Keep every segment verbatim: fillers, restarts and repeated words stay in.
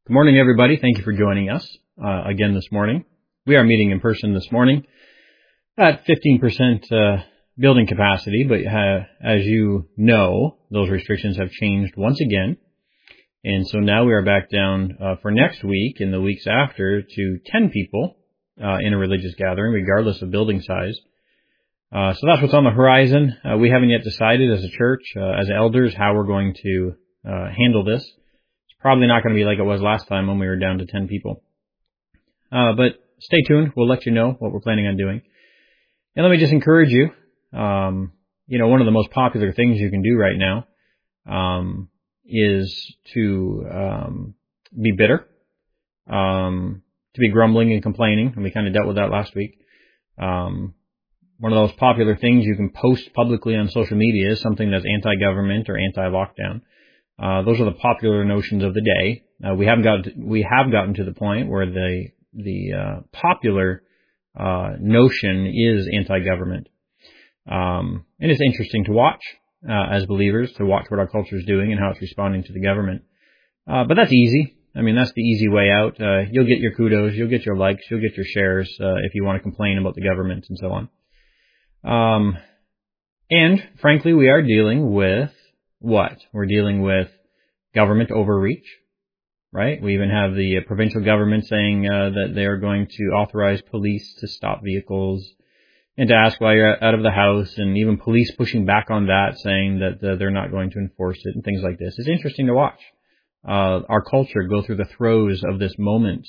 Good morning, everybody. Thank you for joining us uh, again this morning. We are meeting in person this morning at fifteen percent uh, building capacity, but uh, as you know, those restrictions have changed once again. And so now we are back down uh, for next week and the weeks after to ten people uh, in a religious gathering, regardless of building size. Uh, so that's what's on the horizon. Uh, we haven't yet decided as a church, uh, as elders, how we're going to uh, handle this. Probably not going to be like it was last time when we were down to ten people. Uh, but stay tuned. We'll let you know what we're planning on doing. And let me just encourage you. Um, you know, one of the most popular things you can do right now um, is to um, be bitter, um, to be grumbling and complaining. And we kind of dealt with that last week. Um, one of those popular things you can post publicly on social media is something that's anti-government or anti-lockdown. Uh, those are the popular notions of the day. Uh, we haven't got, to, we have gotten to the point where the, the, uh, popular, uh, notion is anti-government. Um, and it's interesting to watch, uh, as believers, to watch what our culture is doing and how it's responding to the government. Uh, but that's easy. I mean, that's the easy way out. Uh, you'll get your kudos, you'll get your likes, you'll get your shares, uh, if you want to complain about the government and so on. Um, and frankly, we are dealing with what? We're dealing with government overreach, right? We even have the uh, provincial government saying uh, that they are going to authorize police to stop vehicles and to ask why you're out of the house, and even police pushing back on that, saying that uh, they're not going to enforce it and things like this. It's interesting to watch uh, our culture go through the throes of this moment.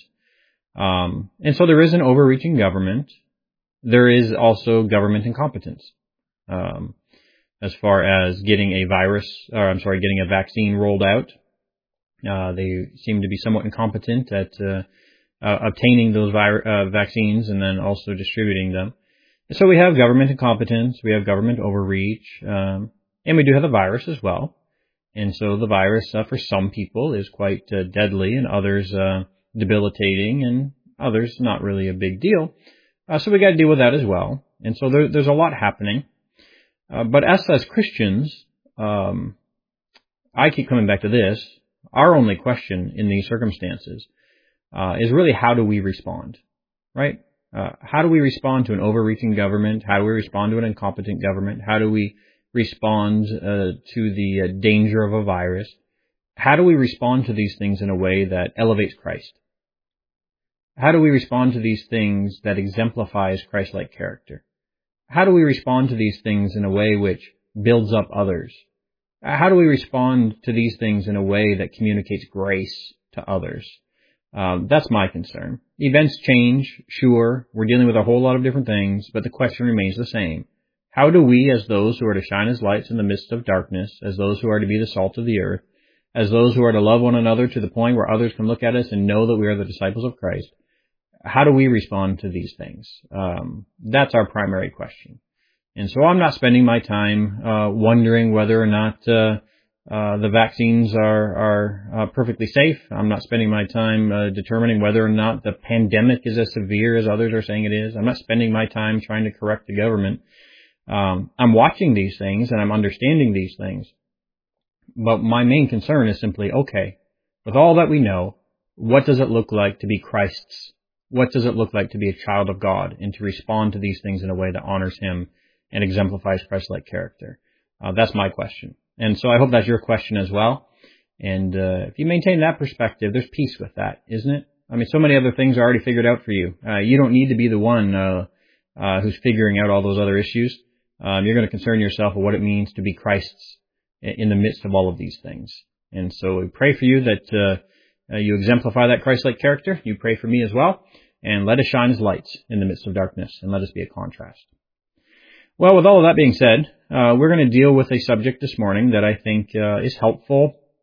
Um, and so there is an overreaching government. There is also government incompetence. Um, as far as getting a virus, or I'm sorry, getting a vaccine rolled out. Uh, they seem to be somewhat incompetent at uh, uh, obtaining those vir- uh, vaccines and then also distributing them. So we have government incompetence, we have government overreach, um, and we do have the virus as well. And so the virus, uh, for some people, is quite uh, deadly, and others uh, debilitating, and others not really a big deal. Uh, so we got to deal with that as well. And so there, there's a lot happening. Uh, but us as Christians, um, I keep coming back to this. Our only question in these circumstances uh, is really, how do we respond, right? Uh, how do we respond to an overreaching government? How do we respond to an incompetent government? How do we respond uh, to the uh, danger of a virus? How do we respond to these things in a way that elevates Christ? How do we respond to these things that exemplifies Christ-like character? How do we respond to these things in a way which builds up others? How do we respond to these things in a way that communicates grace to others? Um, that's my concern. Events change, sure. We're dealing with a whole lot of different things, but the question remains the same. How do we, as those who are to shine as lights in the midst of darkness, as those who are to be the salt of the earth, as those who are to love one another to the point where others can look at us and know that we are the disciples of Christ, how do we respond to these things? Um, that's our primary question. And so I'm not spending my time uh, wondering whether or not uh, uh, the vaccines are, are uh, perfectly safe. I'm not spending my time uh, determining whether or not the pandemic is as severe as others are saying it is. I'm not spending my time trying to correct the government. Um, I'm watching these things and I'm understanding these things. But my main concern is simply, okay, with all that we know, what does it look like to be Christ's? What does it look like to be a child of God and to respond to these things in a way that honors Him and exemplifies Christ-like character? Uh, that's my question. And so I hope that's your question as well. And uh, if you maintain that perspective, there's peace with that, isn't it? I mean, so many other things are already figured out for you. Uh, you don't need to be the one uh, uh, who's figuring out all those other issues. Um, you're going to concern yourself with what it means to be Christ's in the midst of all of these things. And so we pray for you that uh, Uh, you exemplify that Christ-like character. You pray for me as well. And let us shine as lights in the midst of darkness, and let us be a contrast. Well, with all of that being said, uh, we're going to deal with a subject this morning that I think uh, is helpful,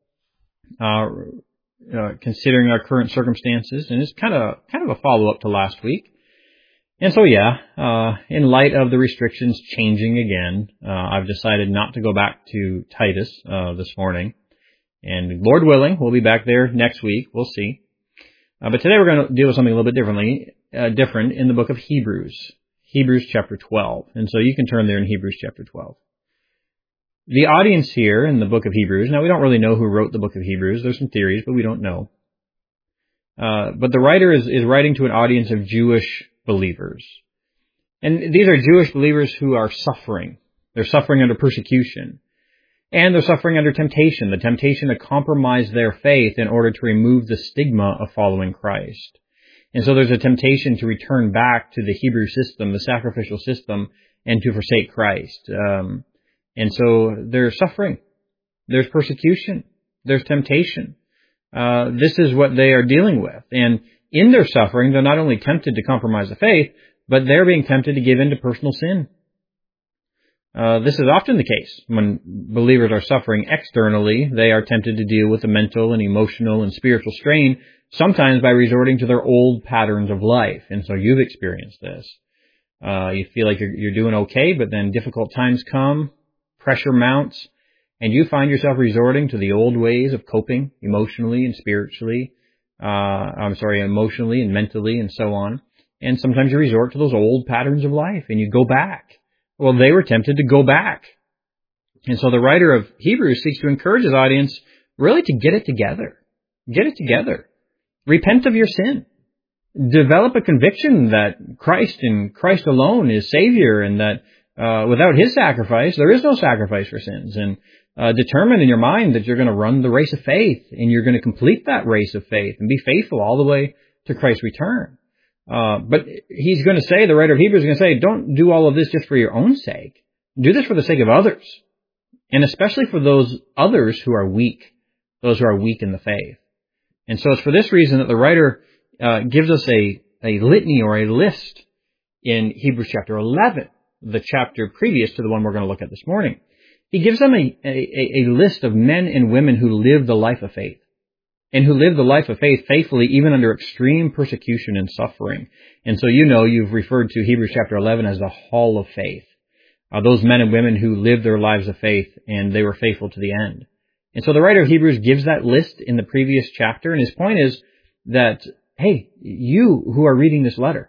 uh, uh, considering our current circumstances, and it's kind of kind of a follow-up to last week. And so, yeah, uh, in light of the restrictions changing again, uh, I've decided not to go back to Titus uh, this morning. And Lord willing, we'll be back there next week. We'll see. Uh, but today we're going to deal with something a little bit differently, uh, different in the book of Hebrews, Hebrews chapter twelve. And so you can turn there in Hebrews chapter twelve. The audience here in the book of Hebrews, now we don't really know who wrote the book of Hebrews. There's some theories, but we don't know. Uh, but the writer is, is writing to an audience of Jewish believers. And these are Jewish believers who are suffering. They're suffering under persecution. And they're suffering under temptation, the temptation to compromise their faith in order to remove the stigma of following Christ. And so there's a temptation to return back to the Hebrew system, the sacrificial system, and to forsake Christ. Um, and so they're suffering. There's persecution. There's temptation. Uh, this is what they are dealing with. And in their suffering, they're not only tempted to compromise the faith, but they're being tempted to give in to personal sin. Uh, this is often the case. When believers are suffering externally, they are tempted to deal with the mental and emotional and spiritual strain, sometimes by resorting to their old patterns of life. And so you've experienced this. Uh, you feel like you're, you're doing okay, but then difficult times come, pressure mounts, and you find yourself resorting to the old ways of coping emotionally and spiritually, uh, I'm sorry, emotionally and mentally and so on. And sometimes you resort to those old patterns of life and you go back. Well, they were tempted to go back. And so the writer of Hebrews seeks to encourage his audience really to get it together. Get it together. Repent of your sin. Develop a conviction that Christ and Christ alone is Savior, and that uh, without His sacrifice, there is no sacrifice for sins. And uh, determine in your mind that you're going to run the race of faith, and you're going to complete that race of faith and be faithful all the way to Christ's return. Uh, but he's going to say, the writer of Hebrews is going to say, don't do all of this just for your own sake. Do this for the sake of others. And especially for those others who are weak, those who are weak in the faith. And so it's for this reason that the writer uh, gives us a, a litany or a list in Hebrews chapter eleven, the chapter previous to the one we're going to look at this morning. He gives them a, a, a list of men and women who live the life of faith, and who live the life of faith faithfully even under extreme persecution and suffering. And so you know you've referred to Hebrews chapter eleven as the hall of faith. Uh, those men and women who lived their lives of faith and they were faithful to the end. And so the writer of Hebrews gives that list in the previous chapter, and his point is that, hey, you who are reading this letter,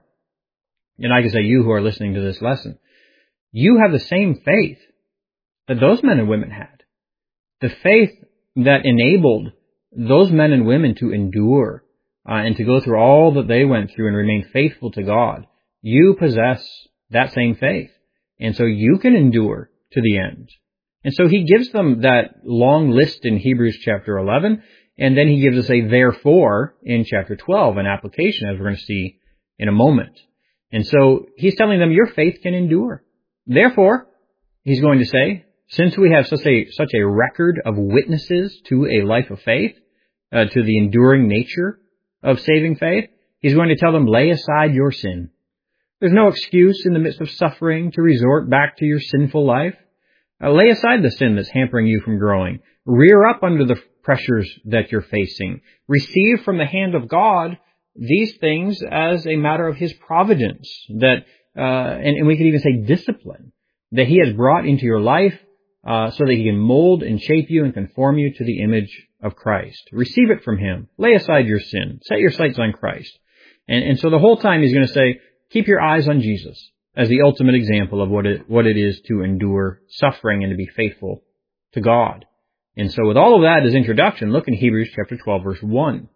and I can say you who are listening to this lesson, you have the same faith that those men and women had. The faith that enabled those men and women to endure uh, and to go through all that they went through and remain faithful to God. You possess that same faith. And so you can endure to the end. And so he gives them that long list in Hebrews chapter eleven, and then he gives us a therefore in chapter twelve, an application, as we're going to see in a moment. And so he's telling them your faith can endure. Therefore, he's going to say, since we have such a such a record of witnesses to a life of faith, uh, to the enduring nature of saving faith, he's going to tell them, lay aside your sin. There's no excuse in the midst of suffering to resort back to your sinful life. Uh, lay aside the sin that's hampering you from growing. Rear up under the pressures that you're facing. Receive from the hand of God these things as a matter of His providence, that uh, and, and we could even say discipline, that He has brought into your life uh, so that He can mold and shape you and conform you to the image of Christ. Receive it from Him. Lay aside your sin. Set your sights on Christ. And, and so the whole time He's going to say, keep your eyes on Jesus as the ultimate example of what it, what it is to endure suffering and to be faithful to God. And so with all of that as introduction, look in Hebrews chapter twelve, verse one.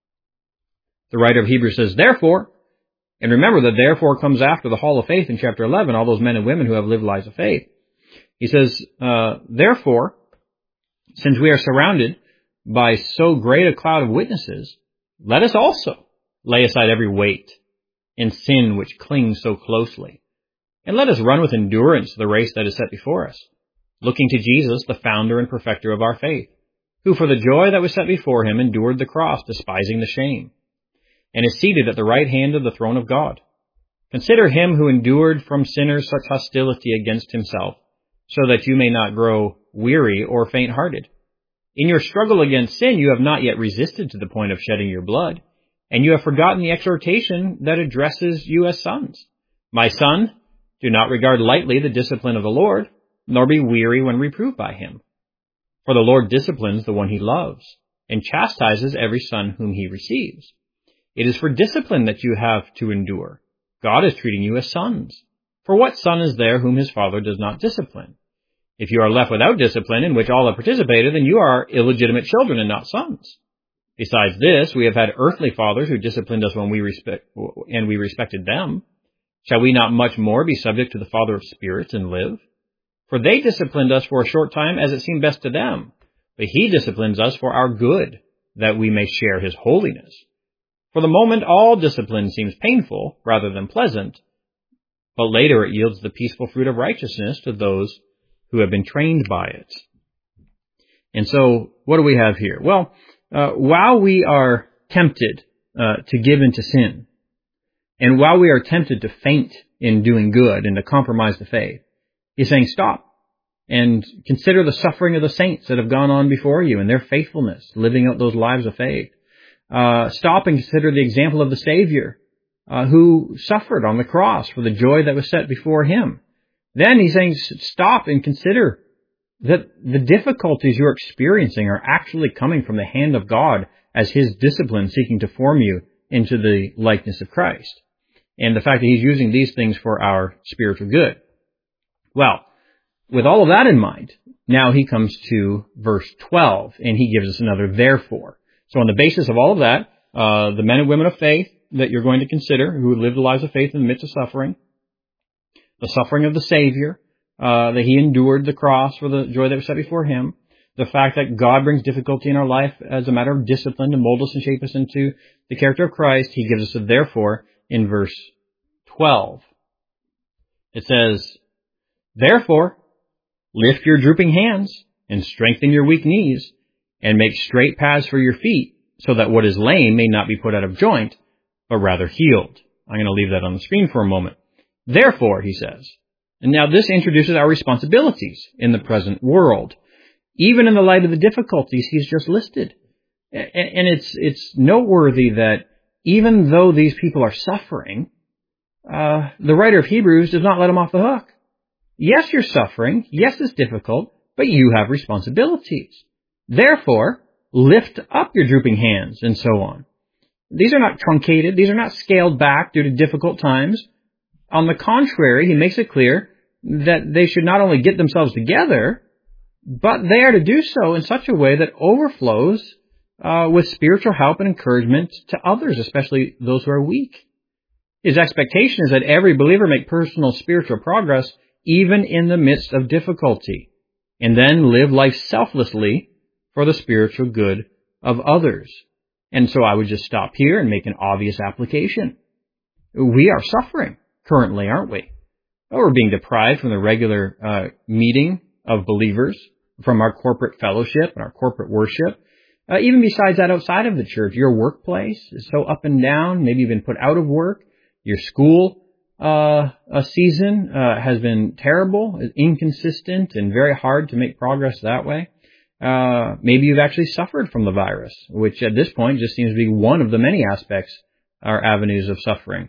The writer of Hebrews says, therefore, and remember that therefore comes after the hall of faith in chapter eleven, all those men and women who have lived lives of faith. He says, uh, therefore, since we are surrounded by so great a cloud of witnesses, let us also lay aside every weight and sin which clings so closely. And let us run with endurance the race that is set before us, looking to Jesus, the founder and perfecter of our faith, who for the joy that was set before Him endured the cross, despising the shame, and is seated at the right hand of the throne of God. Consider Him who endured from sinners such hostility against Himself, so that you may not grow weary or faint-hearted. In your struggle against sin, you have not yet resisted to the point of shedding your blood, and you have forgotten the exhortation that addresses you as sons. My son, do not regard lightly the discipline of the Lord, nor be weary when reproved by Him. For the Lord disciplines the one He loves, and chastises every son whom He receives. It is for discipline that you have to endure. God is treating you as sons. For what son is there whom his father does not discipline? If you are left without discipline in which all have participated, then you are illegitimate children and not sons. Besides this, we have had earthly fathers who disciplined us when we respect, and we respected them. Shall we not much more be subject to the Father of spirits and live? For they disciplined us for a short time as it seemed best to them, but he disciplines us for our good, that we may share his holiness. For the moment, all discipline seems painful rather than pleasant, but later it yields the peaceful fruit of righteousness to those who have been trained by it. And so, what do we have here? Well, uh, while we are tempted uh, to give into sin, and while we are tempted to faint in doing good and to compromise the faith, he's saying stop and consider the suffering of the saints that have gone on before you and their faithfulness, living out those lives of faith. Uh, stop and consider the example of the Savior uh, who suffered on the cross for the joy that was set before him. Then he's saying stop and consider that the difficulties you're experiencing are actually coming from the hand of God as his discipline seeking to form you into the likeness of Christ. And the fact that he's using these things for our spiritual good. Well, with all of that in mind, now he comes to verse twelve, and he gives us another therefore. So on the basis of all of that, uh, the men and women of faith that you're going to consider who live the lives of faith in the midst of suffering, the suffering of the Savior, uh, that he endured the cross for the joy that was set before him, the fact that God brings difficulty in our life as a matter of discipline to mold us and shape us into the character of Christ, he gives us a therefore in verse twelve. It says, therefore, lift your drooping hands and strengthen your weak knees and make straight paths for your feet so that what is lame may not be put out of joint, but rather healed. I'm going to leave that on the screen for a moment. Therefore, he says, and now this introduces our responsibilities in the present world, even in the light of the difficulties he's just listed. And it's, it's noteworthy that even though these people are suffering, uh, the writer of Hebrews does not let them off the hook. Yes, you're suffering. Yes, it's difficult, but you have responsibilities. Therefore, lift up your drooping hands and so on. These are not truncated. These are not scaled back due to difficult times. On the contrary, he makes it clear that they should not only get themselves together, but they are to do so in such a way that overflows uh, with spiritual help and encouragement to others, especially those who are weak. His expectation is that every believer make personal spiritual progress even in the midst of difficulty, and then live life selflessly for the spiritual good of others. And so I would just stop here and make an obvious application. We are suffering currently, aren't we? We're being deprived from the regular uh, meeting of believers, from our corporate fellowship and our corporate worship. Uh, even besides that, outside of the church, your workplace is so up and down, maybe you've been put out of work. Your school uh, a season uh, has been terrible, inconsistent, and very hard to make progress that way. Uh, maybe you've actually suffered from the virus, which at this point just seems to be one of the many aspects or avenues of suffering.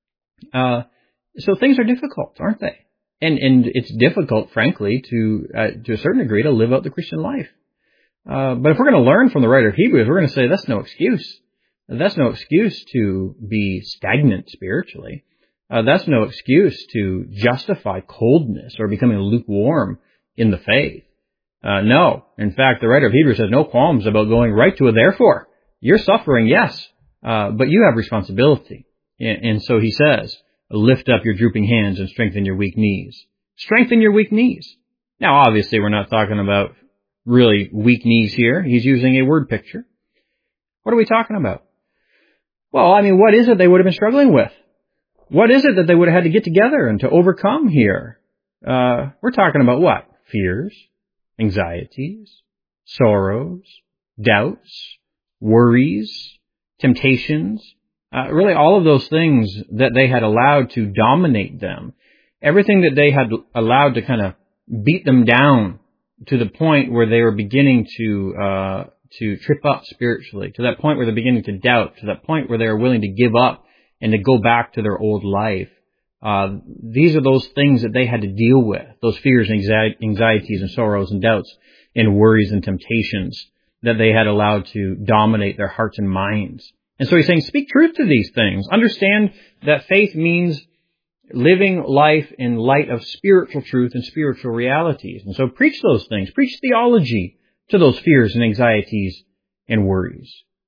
Uh, so things are difficult, aren't they? And and it's difficult, frankly, to uh, to a certain degree to live out the Christian life. Uh, but if we're going to learn from the writer of Hebrews, we're going to say that's no excuse. That's no excuse to be stagnant spiritually. Uh, that's no excuse to justify coldness or becoming lukewarm in the faith. Uh, no. In fact, the writer of Hebrews has no qualms about going right to a therefore. You're suffering, yes, uh, but you have responsibility. And, and so he says, lift up your drooping hands and strengthen your weak knees. Strengthen your weak knees. Now, obviously, we're not talking about really weak knees here. He's using a word picture. What are we talking about? Well, I mean, what is it they would have been struggling with? What is it that they would have had to get together and to overcome here? Uh, we're talking about what? Fears, anxieties, sorrows, doubts, worries, temptations. Uh, really all of those things that they had allowed to dominate them. Everything that they had allowed to kind of beat them down to the point where they were beginning to uh to trip up spiritually, to that point where they're beginning to doubt, to that point where they're willing to give up and to go back to their old life. Uh, these are those things that they had to deal with, those fears and anxieties and sorrows and doubts and worries and temptations that they had allowed to dominate their hearts and minds. And so he's saying, speak truth to these things. Understand that faith means living life in light of spiritual truth and spiritual realities. And so preach those things. Preach theology to those fears and anxieties and worries.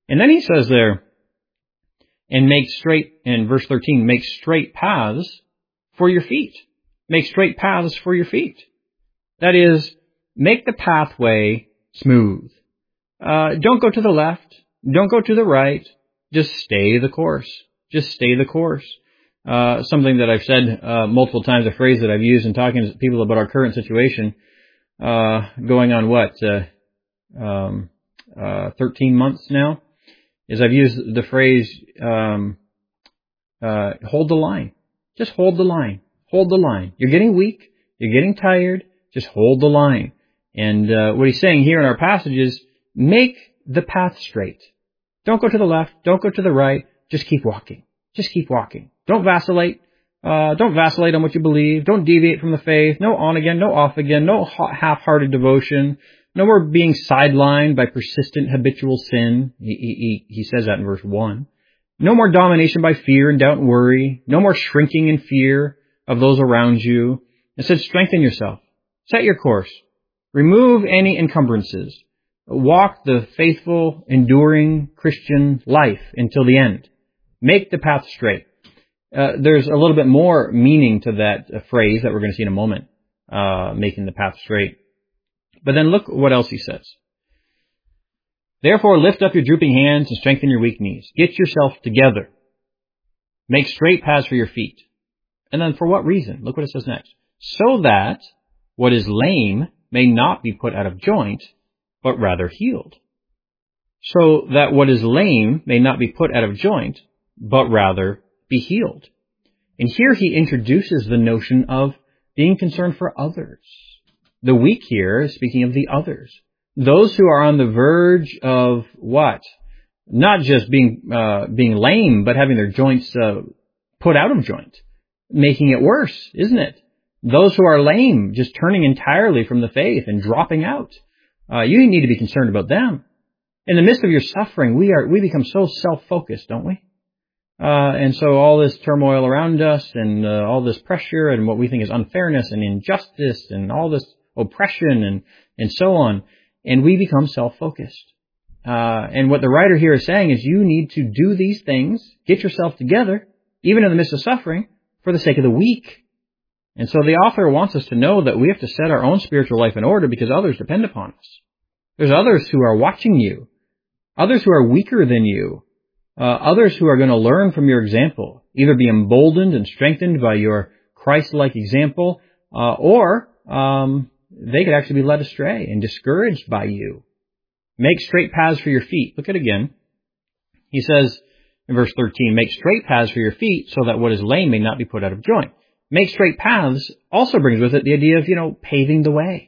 And then he says there, and make straight, in verse thirteen, make straight paths for your feet. Make straight paths for your feet. That is, make the pathway smooth. Uh, don't go to the left. Don't go to the right. Just stay the course. Just stay the course. Uh, something that I've said uh, multiple times, a phrase that I've used in talking to people about our current situation, uh, going on what, uh, um, uh, thirteen months now, is I've used the phrase, um, uh, hold the line. Just hold the line. Hold the line. You're getting weak. You're getting tired. Just hold the line. And uh, what he's saying here in our passage is, make the path straight. Don't go to the left. Don't go to the right. Just keep walking. Just keep walking. Don't vacillate. Uh, don't vacillate on what you believe. Don't deviate from the faith. No on again, no off again, no half-hearted devotion. No more being sidelined by persistent habitual sin. He, he, he says that in verse one. No more domination by fear and doubt and worry. No more shrinking in fear of those around you. Instead, strengthen yourself. Set your course. Remove any encumbrances. Walk the faithful, enduring Christian life until the end. Make the path straight. Uh, there's a little bit more meaning to that uh, phrase that we're going to see in a moment, uh, making the path straight. But then look what else he says. Therefore, lift up your drooping hands and strengthen your weak knees. Get yourself together. Make straight paths for your feet. And then for what reason? Look what it says next. So that what is lame may not be put out of joint, but rather healed. So that what is lame may not be put out of joint, but rather be healed. And here he introduces the notion of being concerned for others. The weak here is speaking of the others. Those who are on the verge of what? Not just being uh, being lame, but having their joints uh, put out of joint. Making it worse, isn't it? Those who are lame, just turning entirely from the faith and dropping out. Uh, you need to be concerned about them. In the midst of your suffering, we are we become so self-focused, don't we? Uh, and so all this turmoil around us and uh, all this pressure and what we think is unfairness and injustice and all this oppression and, and so on. And we become self-focused. Uh, and what the writer here is saying is you need to do these things, get yourself together, even in the midst of suffering, for the sake of the weak. And so the author wants us to know that we have to set our own spiritual life in order because others depend upon us. There's others who are watching you, others who are weaker than you, uh, others who are going to learn from your example, either be emboldened and strengthened by your Christ-like example, uh, or um, they could actually be led astray and discouraged by you. Make straight paths for your feet. Look at it again. He says in verse thirteen, make straight paths for your feet so that what is lame may not be put out of joint. Make straight paths also brings with it the idea of, you know, paving the way.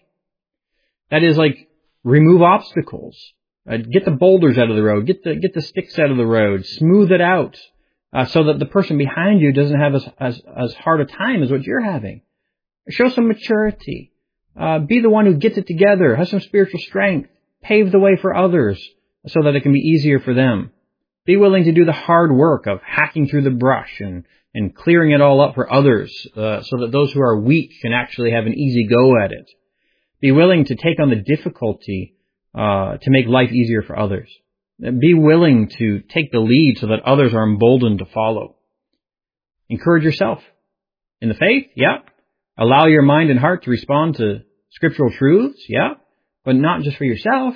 That is like remove obstacles. Uh, get the boulders out of the road. Get the get the sticks out of the road. Smooth it out uh, so that the person behind you doesn't have as, as, as hard a time as what you're having. Show some maturity. Uh, be the one who gets it together. Have some spiritual strength. Pave the way for others so that it can be easier for them. Be willing to do the hard work of hacking through the brush and, and clearing it all up for others uh, so that those who are weak can actually have an easy go at it. Be willing to take on the difficulty uh, to make life easier for others. Be willing to take the lead so that others are emboldened to follow. Encourage yourself. In the faith, yeah. Allow your mind and heart to respond to scriptural truths, yeah. But not just for yourself.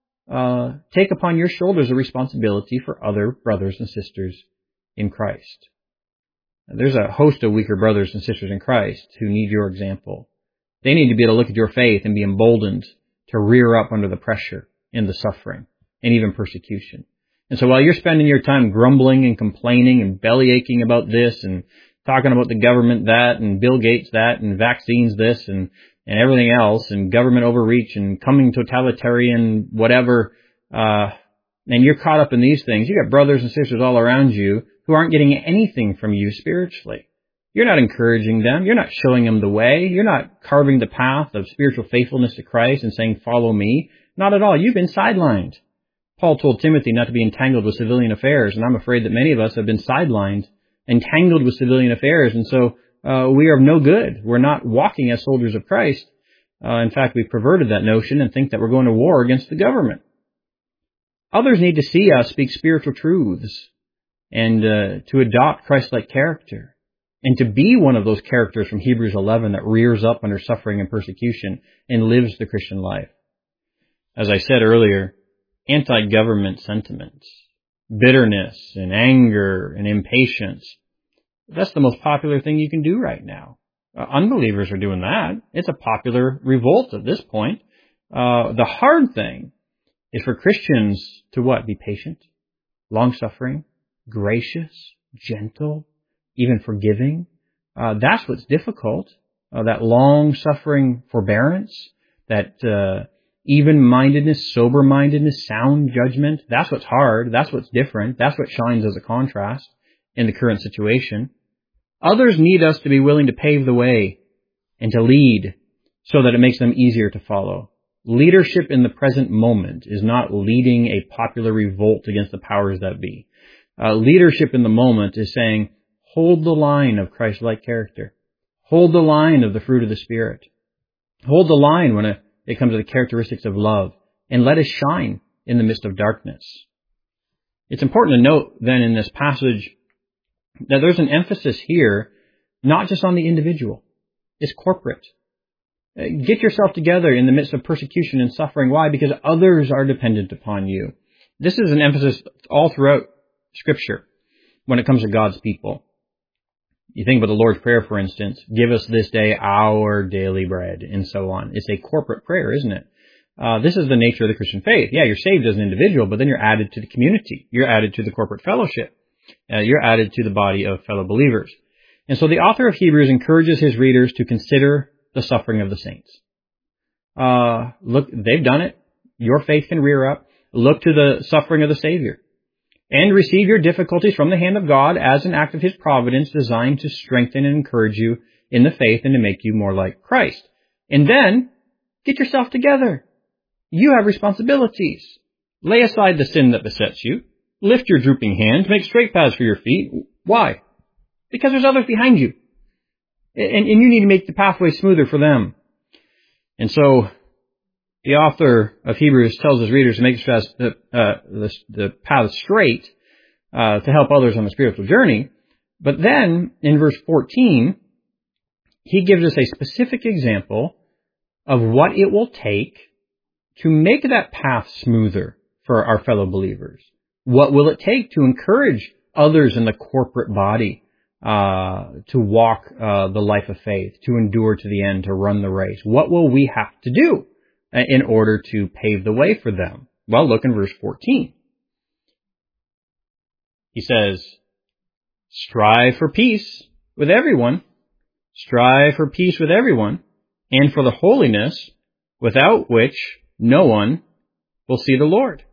Uh, take upon your shoulders a responsibility for other brothers and sisters in Christ. There's a host of weaker brothers and sisters in Christ who need your example. They need to be able to look at your faith and be emboldened to rear up under the pressure and the suffering and even persecution. And so while you're spending your time grumbling and complaining and belly aching about this and talking about the government that and Bill Gates that and vaccines this and, and everything else and government overreach and coming totalitarian whatever, uh, and you're caught up in these things, you got brothers and sisters all around you who aren't getting anything from you spiritually. You're not encouraging them. You're not showing them the way. You're not carving the path of spiritual faithfulness to Christ and saying, follow me. Not at all. You've been sidelined. Paul told Timothy not to be entangled with civilian affairs, and I'm afraid that many of us have been sidelined, entangled with civilian affairs, and so uh, we are no good. We're not walking as soldiers of Christ. Uh, in fact, we've perverted that notion and think that we're going to war against the government. Others need to see us speak spiritual truths and uh, to adopt Christ-like character and to be one of those characters from Hebrews eleven that rears up under suffering and persecution and lives the Christian life. As I said earlier, anti-government sentiments, bitterness and anger and impatience, that's the most popular thing you can do right now. Uh, unbelievers are doing that. It's a popular revolt at this point. Uh, the hard thing is for Christians to what? Be patient, long-suffering, gracious, gentle, even forgiving. Uh, that's what's difficult. Uh, that long-suffering forbearance, that uh, even-mindedness, sober-mindedness, sound judgment. That's what's hard. That's what's different. That's what shines as a contrast in the current situation. Others need us to be willing to pave the way and to lead so that it makes them easier to follow. Leadership in the present moment is not leading a popular revolt against the powers that be. Uh, leadership in the moment is saying, hold the line of Christ-like character. Hold the line of the fruit of the Spirit. Hold the line when it, it comes to the characteristics of love, and let us shine in the midst of darkness. It's important to note then in this passage that there's an emphasis here not just on the individual. It's corporate. Get yourself together in the midst of persecution and suffering. Why? Because others are dependent upon you. This is an emphasis all throughout Scripture when it comes to God's people. You think about the Lord's Prayer, for instance, give us this day our daily bread, and so on. It's a corporate prayer, isn't it? Uh, this is the nature of the Christian faith. Yeah, you're saved as an individual, but then you're added to the community. You're added to the corporate fellowship. Uh, you're added to the body of fellow believers. And so the author of Hebrews encourages his readers to consider the suffering of the saints. Uh, look, they've done it. Your faith can rear up. Look to the suffering of the Savior. And receive your difficulties from the hand of God as an act of His providence designed to strengthen and encourage you in the faith and to make you more like Christ. And then, get yourself together. You have responsibilities. Lay aside the sin that besets you. Lift your drooping hands. Make straight paths for your feet. Why? Because there's others behind you. And, and you need to make the pathway smoother for them. And so, the author of Hebrews tells his readers to make the, uh, the, the path straight uh, to help others on the spiritual journey. But then, in verse fourteen, he gives us a specific example of what it will take to make that path smoother for our fellow believers. What will it take to encourage others in the corporate body uh, to walk uh, the life of faith, to endure to the end, to run the race? What will we have to do in order to pave the way for them? Well, look in verse fourteen. He says, strive for peace with everyone, strive for peace with everyone, and for the holiness without which no one will see the Lord.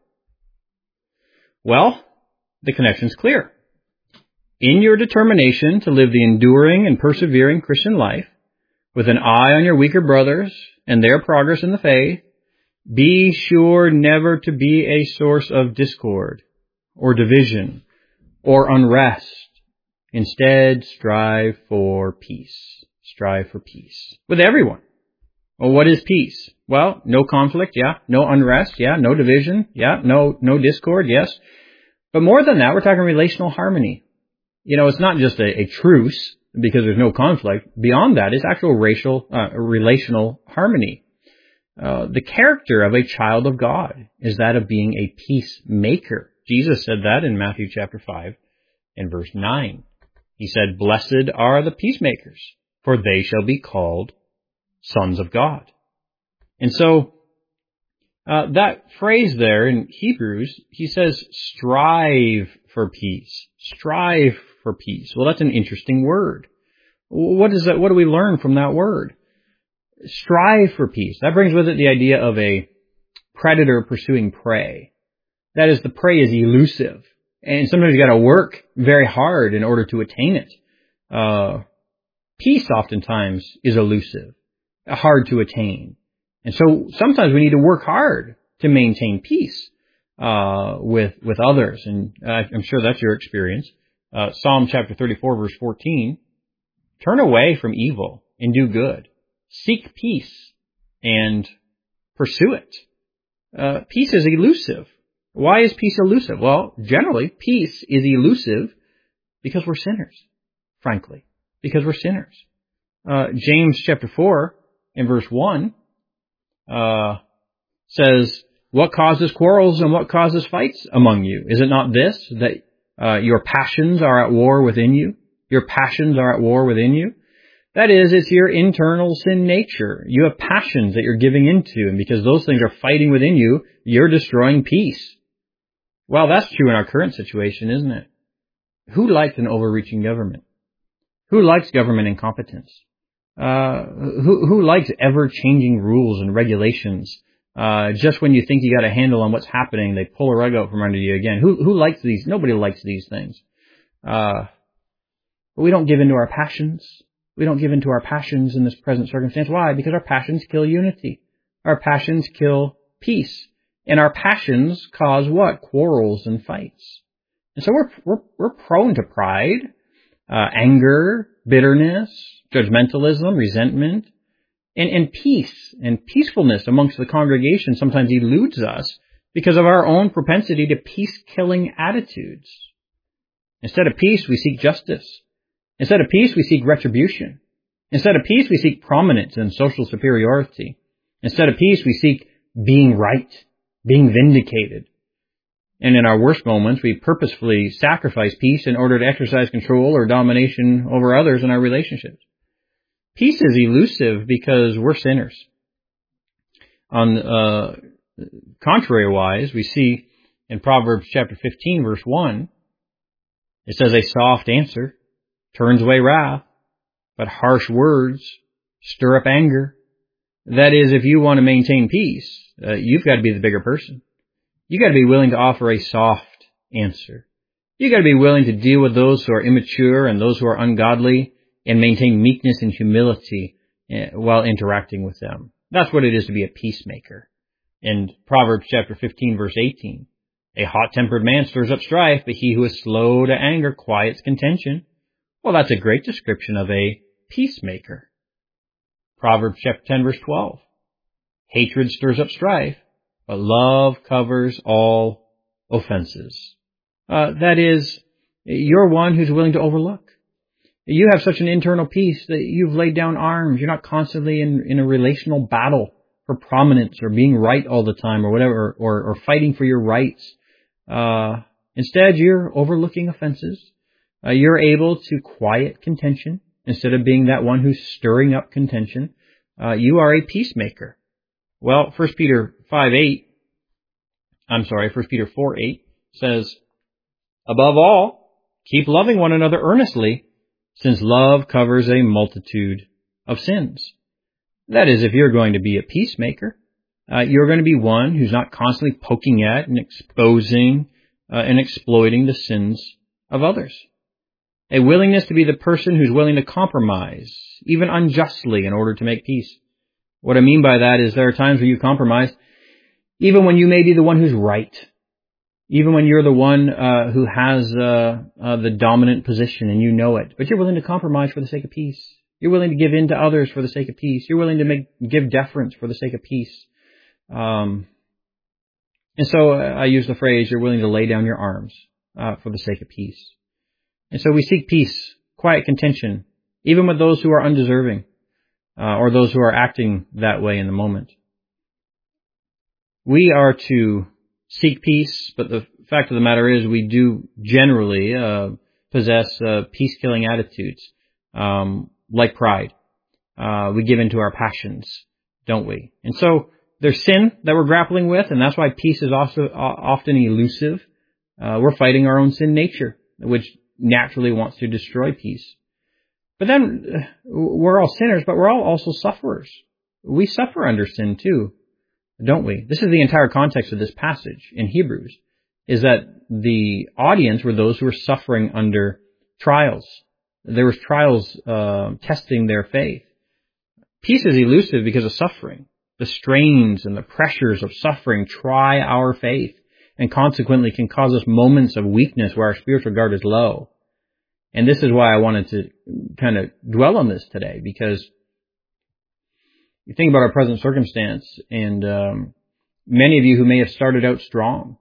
Well, the connection's clear. In your determination to live the enduring and persevering Christian life, with an eye on your weaker brothers and their progress in the faith, be sure never to be a source of discord or division or unrest. Instead, strive for peace. Strive for peace with everyone. Well, what is peace? Well, no conflict, yeah. No unrest, yeah. No division, yeah. No, no discord, yes. But more than that, we're talking relational harmony. You know, it's not just a, a truce because there's no conflict. Beyond that, it's actual racial, uh, relational harmony. Uh, the character of a child of God is that of being a peacemaker. Jesus said that in Matthew chapter five and verse nine. He said, blessed are the peacemakers, for they shall be called sons of God. And so, uh, that phrase there in Hebrews, he says, strive for peace. Strive for peace. Well, that's an interesting word. What is that? What do we learn from that word? Strive for peace. That brings with it the idea of a predator pursuing prey. That is, the prey is elusive. And sometimes you got to work very hard in order to attain it. Uh, peace oftentimes is elusive, hard to attain. And so sometimes we need to work hard to maintain peace uh, with with others. And uh, I'm sure that's your experience. Uh, Psalm chapter thirty-four, verse fourteen, turn away from evil and do good. Seek peace and pursue it. Uh, peace is elusive. Why is peace elusive? Well, generally, peace is elusive because we're sinners, frankly, because we're sinners. Uh, James chapter four in verse one uh, says, what causes quarrels and what causes fights among you? Is it not this, that uh, your passions are at war within you? Your passions are at war within you? That is, it's your internal sin nature. You have passions that you're giving into, and because those things are fighting within you, you're destroying peace. Well, that's true in our current situation, isn't it? Who likes an overreaching government? Who likes government incompetence? Uh, who, who likes ever-changing rules and regulations? Uh, just when you think you got a handle on what's happening, they pull a rug out from under you again. Who, who likes these? Nobody likes these things. Uh, but we don't give in to our passions. We don't give in to our passions in this present circumstance. Why? Because our passions kill unity. Our passions kill peace. And our passions cause what? Quarrels and fights. And so we're, we're, we're prone to pride, uh, anger, bitterness, judgmentalism, resentment, and, and peace and peacefulness amongst the congregation sometimes eludes us because of our own propensity to peace-killing attitudes. Instead of peace, we seek justice. Instead of peace, we seek retribution. Instead of peace, we seek prominence and social superiority. Instead of peace, we seek being right, being vindicated. And in our worst moments, we purposefully sacrifice peace in order to exercise control or domination over others in our relationships. Peace is elusive because we're sinners. On uh, contrary-wise, we see in Proverbs chapter fifteen, verse one, it says, a soft answer turns away wrath, but harsh words stir up anger. That is, if you want to maintain peace, uh, you've got to be the bigger person. You got to be willing to offer a soft answer. You got to be willing to deal with those who are immature and those who are ungodly and maintain meekness and humility while interacting with them. That's what it is to be a peacemaker. In Proverbs chapter fifteen, verse eighteen, a hot-tempered man stirs up strife, but he who is slow to anger quiets contention. Well, that's a great description of a peacemaker. Proverbs chapter ten, verse twelve, hatred stirs up strife, but love covers all offenses. Uh, that is, you're one who's willing to overlook. You have such an internal peace that you've laid down arms. You're not constantly in, in a relational battle for prominence or being right all the time or whatever, or, or fighting for your rights. Uh, instead, you're overlooking offenses. Uh, you're able to quiet contention instead of being that one who's stirring up contention. Uh, you are a peacemaker. Well, First Peter five eight, I'm sorry, First Peter four eight says, above all, keep loving one another earnestly, since love covers a multitude of sins. That is, if you're going to be a peacemaker, uh, you're going to be one who's not constantly poking at and exposing uh, and exploiting the sins of others. A willingness to be the person who's willing to compromise, even unjustly, in order to make peace. What I mean by that is there are times where you compromise, even when you may be the one who's right, even when you're the one uh, who has uh, uh, the dominant position and you know it, but you're willing to compromise for the sake of peace. You're willing to give in to others for the sake of peace. You're willing to make give deference for the sake of peace. Um, and so uh, I use the phrase, you're willing to lay down your arms uh, for the sake of peace. And so we seek peace, quiet contention, even with those who are undeserving uh, or those who are acting that way in the moment. We are to seek peace, but the fact of the matter is we do generally uh, possess uh, peace-killing attitudes, um, like pride. Uh, we give in to our passions, don't we? And so there's sin that we're grappling with, and that's why peace is also uh, often elusive. Uh, we're fighting our own sin nature, which naturally wants to destroy peace. But then uh, we're all sinners, but we're all also sufferers. We suffer under sin too, don't we? This is the entire context of this passage in Hebrews, is that the audience were those who were suffering under trials. There was trials uh, testing their faith. Peace is elusive because of suffering. The strains and the pressures of suffering try our faith and consequently can cause us moments of weakness where our spiritual guard is low. And this is why I wanted to kind of dwell on this today, because you think about our present circumstance, and um, many of you who may have started out strong,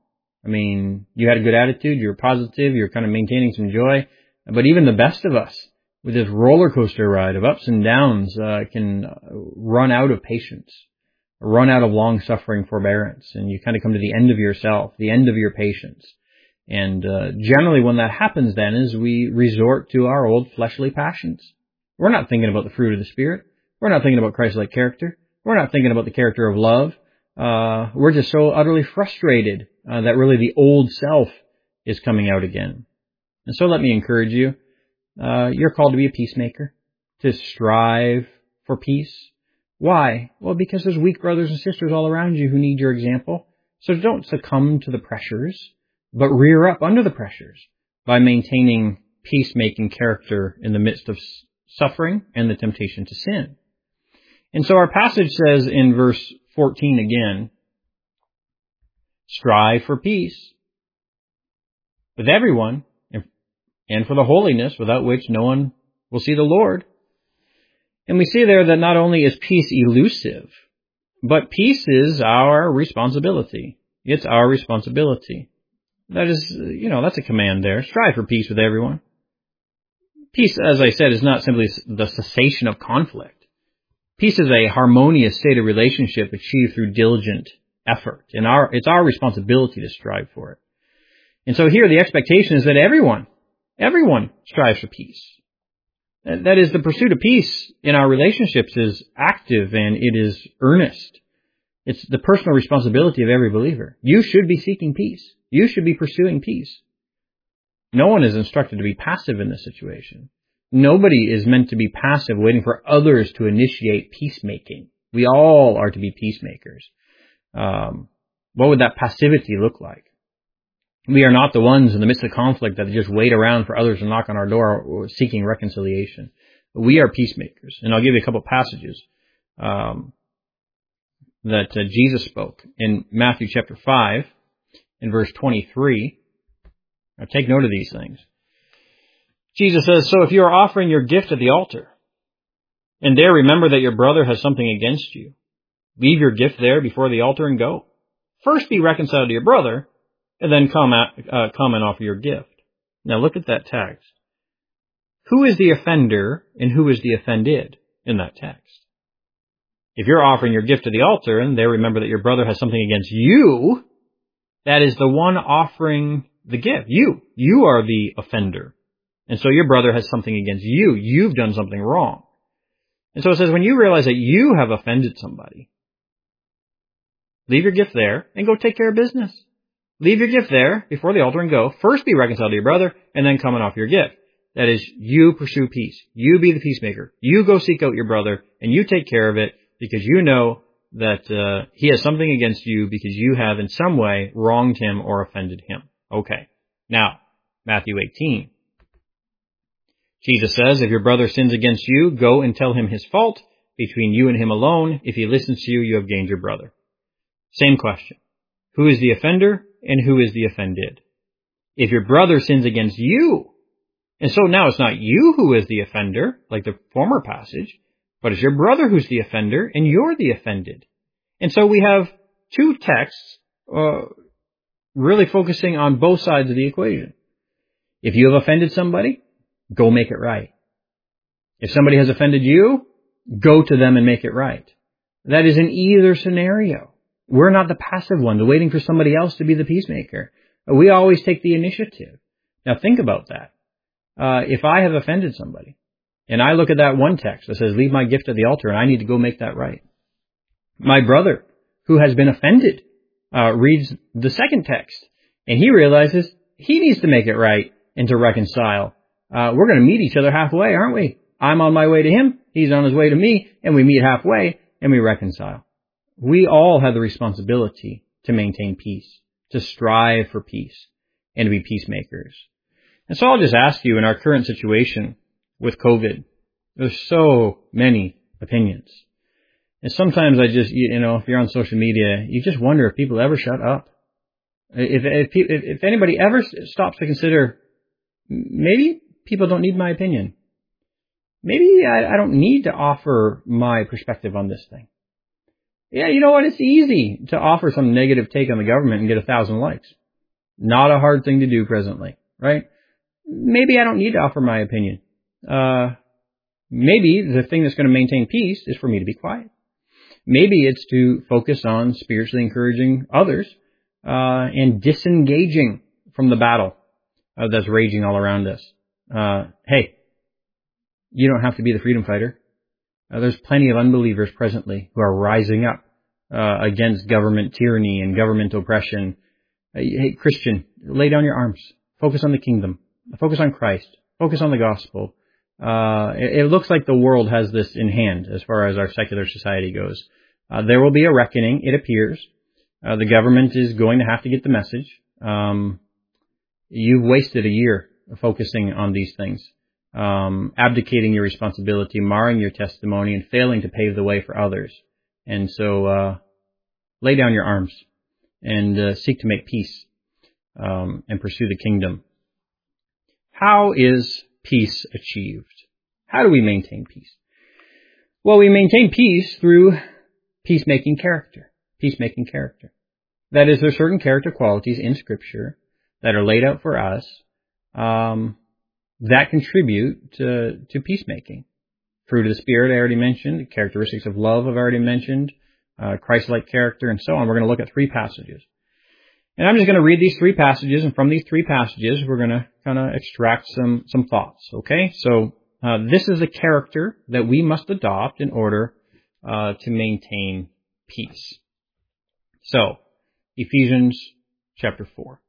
I mean, you had a good attitude, you were positive, you were kind of maintaining some joy. But even the best of us, with this roller coaster ride of ups and downs, uh, can run out of patience, run out of long-suffering forbearance, and you kind of come to the end of yourself, the end of your patience. And uh, generally when that happens then is we resort to our old fleshly passions. We're not thinking about the fruit of the Spirit. We're not thinking about Christ-like character. We're not thinking about the character of love. Uh, we're just so utterly frustrated uh, that really the old self is coming out again. And so let me encourage you. Uh, you're called to be a peacemaker, to strive for peace. Why? Well, because there's weak brothers and sisters all around you who need your example. So don't succumb to the pressures, but rear up under the pressures by maintaining peacemaking character in the midst of suffering and the temptation to sin. And so our passage says in verse fourteen again, strive for peace with everyone and for the holiness without which no one will see the Lord. And we see there that not only is peace elusive, but peace is our responsibility. It's our responsibility. That is, you know, that's a command there. Strive for peace with everyone. Peace, as I said, is not simply the cessation of conflict. Peace is a harmonious state of relationship achieved through diligent effort. And our, it's our responsibility to strive for it. And so here the expectation is that everyone, everyone strives for peace. That is, the pursuit of peace in our relationships is active and it is earnest. It's the personal responsibility of every believer. You should be seeking peace. You should be pursuing peace. No one is instructed to be passive in this situation. Nobody is meant to be passive waiting for others to initiate peacemaking. We all are to be peacemakers. Um, what would that passivity look like? We are not the ones in the midst of conflict that just wait around for others to knock on our door seeking reconciliation. We are peacemakers. And I'll give you a couple passages um, that uh, Jesus spoke in Matthew chapter five in verse twenty-three. Now take note of these things. Jesus says, so if you are offering your gift at the altar, and there remember that your brother has something against you, leave your gift there before the altar and go. First be reconciled to your brother, and then come, at, uh, come and offer your gift. Now look at that text. Who is the offender and who is the offended in that text? If you're offering your gift to the altar and there remember that your brother has something against you, that is the one offering the gift. You. You are the offender. And so your brother has something against you. You've done something wrong. And so it says when you realize that you have offended somebody, leave your gift there and go take care of business. Leave your gift there before the altar and go. First be reconciled to your brother and then come and offer your gift. That is, you pursue peace. You be the peacemaker. You go seek out your brother and you take care of it because you know that uh, he has something against you because you have in some way wronged him or offended him. Okay. Now, Matthew eighteen. Jesus says, if your brother sins against you, go and tell him his fault between you and him alone. If he listens to you, you have gained your brother. Same question. Who is the offender and who is the offended? If your brother sins against you, and so now it's not you who is the offender, like the former passage, but it's your brother who's the offender and you're the offended. And so we have two texts uh, really focusing on both sides of the equation. If you have offended somebody, go make it right. If somebody has offended you, go to them and make it right. That is in either scenario. We're not the passive ones waiting for somebody else to be the peacemaker. We always take the initiative. Now think about that. Uh, if I have offended somebody, and I look at that one text that says, leave my gift at the altar, and I need to go make that right. My brother, who has been offended, uh, reads the second text, and he realizes he needs to make it right and to reconcile. Uh, we're going to meet each other halfway, aren't we? I'm on my way to him, he's on his way to me, and we meet halfway, and we reconcile. We all have the responsibility to maintain peace, to strive for peace, and to be peacemakers. And so I'll just ask you, in our current situation with COVID, there's so many opinions. And sometimes I just, you know, if you're on social media, you just wonder if people ever shut up. If, if, if anybody ever stops to consider, maybe people don't need my opinion. Maybe I, I don't need to offer my perspective on this thing. Yeah, you know what? It's easy to offer some negative take on the government and get a thousand likes. Not a hard thing to do presently, right? Maybe I don't need to offer my opinion. Uh, maybe the thing that's going to maintain peace is for me to be quiet. Maybe it's to focus on spiritually encouraging others uh, and disengaging from the battle uh, that's raging all around us. Uh, hey, you don't have to be the freedom fighter. Uh, there's plenty of unbelievers presently who are rising up uh, against government tyranny and government oppression. Uh, hey, Christian, lay down your arms. Focus on the kingdom. Focus on Christ. Focus on the gospel. Uh, it, it looks like the world has this in hand as far as our secular society goes. Uh, there will be a reckoning, it appears. Uh, the government is going to have to get the message. Um, you've wasted a year focusing on these things, um, abdicating your responsibility, marring your testimony, and failing to pave the way for others. And so uh, lay down your arms and uh, seek to make peace um, and pursue the kingdom. How is peace achieved? How do we maintain peace? Well, we maintain peace through peacemaking character. Peacemaking character. That is, there are certain character qualities in Scripture that are laid out for us um, that contribute to, to peacemaking. Fruit of the Spirit, I already mentioned. The characteristics of love, I've already mentioned. Uh, Christ-like character, and so on. We're going to look at three passages. And I'm just going to read these three passages, and from these three passages, we're going to kind of extract some, some thoughts, okay? So uh, this is the character that we must adopt in order uh, to maintain peace. So, Ephesians chapter four.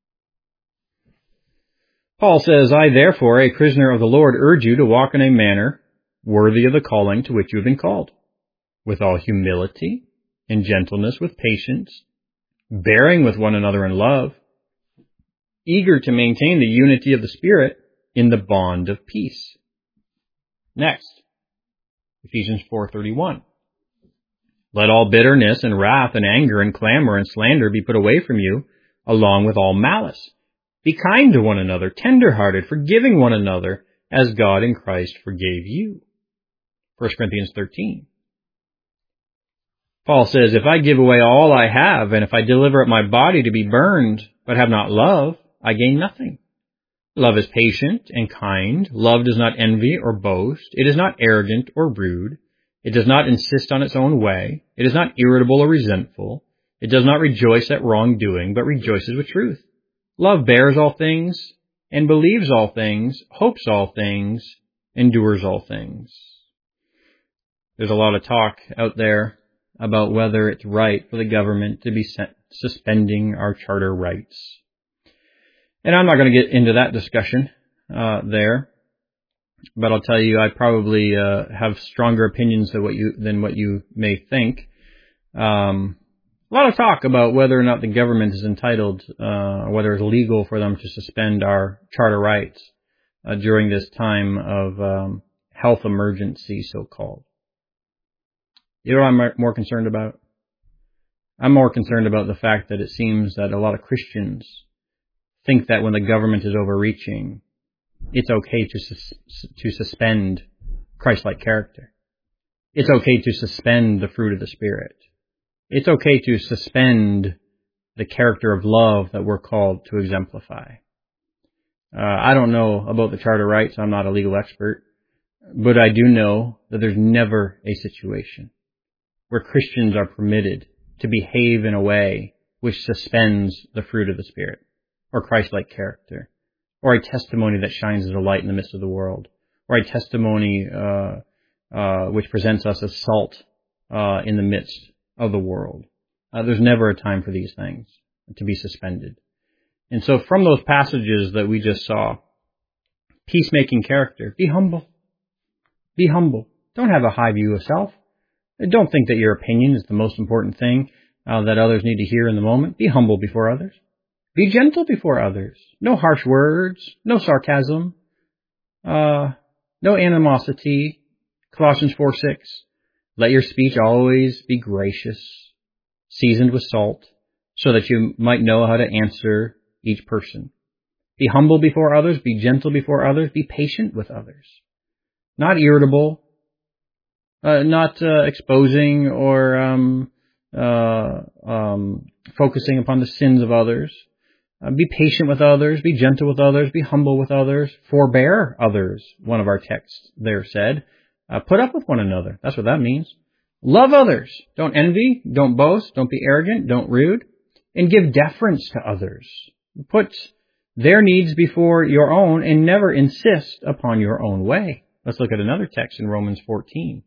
Paul says, I therefore, a prisoner of the Lord, urge you to walk in a manner worthy of the calling to which you have been called, with all humility and gentleness, with patience, bearing with one another in love, eager to maintain the unity of the Spirit in the bond of peace. Next, Ephesians four thirty-one. Let all bitterness and wrath and anger and clamor and slander be put away from you, along with all malice. Be kind to one another, tender-hearted, forgiving one another, as God in Christ forgave you. First Corinthians thirteen. Paul says, if I give away all I have, and if I deliver up my body to be burned, but have not love, I gain nothing. Love is patient and kind. Love does not envy or boast. It is not arrogant or rude. It does not insist on its own way. It is not irritable or resentful. It does not rejoice at wrongdoing, but rejoices with truth. Love bears all things, and believes all things, hopes all things, endures all things. There's a lot of talk out there about whether it's right for the government to be suspending our charter rights. And I'm not going to get into that discussion uh, there, but I'll tell you I probably uh, have stronger opinions than what you than what you may think. Um, a lot of talk about whether or not the government is entitled, uh, whether it's legal for them to suspend our charter rights uh, during this time of um, health emergency, so-called. You know what I'm more concerned about? I'm more concerned about the fact that it seems that a lot of Christians think that when the government is overreaching, it's okay to sus- to suspend Christ-like character. It's okay to suspend the fruit of the Spirit. It's okay to suspend the character of love that we're called to exemplify. Uh, I don't know about the charter rights. I'm not a legal expert. But I do know that there's never a situation where Christians are permitted to behave in a way which suspends the fruit of the Spirit, or Christ-like character, or a testimony that shines as a light in the midst of the world, or a testimony uh, uh, which presents us as salt uh, in the midst of the world. Uh, there's never a time for these things to be suspended. And so from those passages that we just saw, peacemaking character, be humble. Be humble. Don't have a high view of self. Don't think that your opinion is the most important thing uh, that others need to hear in the moment. Be humble before others. Be gentle before others. No harsh words. No sarcasm. Uh, no animosity. Colossians four six. Let your speech always be gracious, seasoned with salt, so that you might know how to answer each person. Be humble before others. Be gentle before others. Be patient with others. Not irritable. Uh, not uh, exposing or um, uh, um, focusing upon the sins of others. Uh, be patient with others, be gentle with others, be humble with others, forbear others, one of our texts there said. Uh, put up with one another. That's what that means. Love others. Don't envy, don't boast, don't be arrogant, don't rude, and give deference to others. Put their needs before your own and never insist upon your own way. Let's look at another text in Romans fourteen.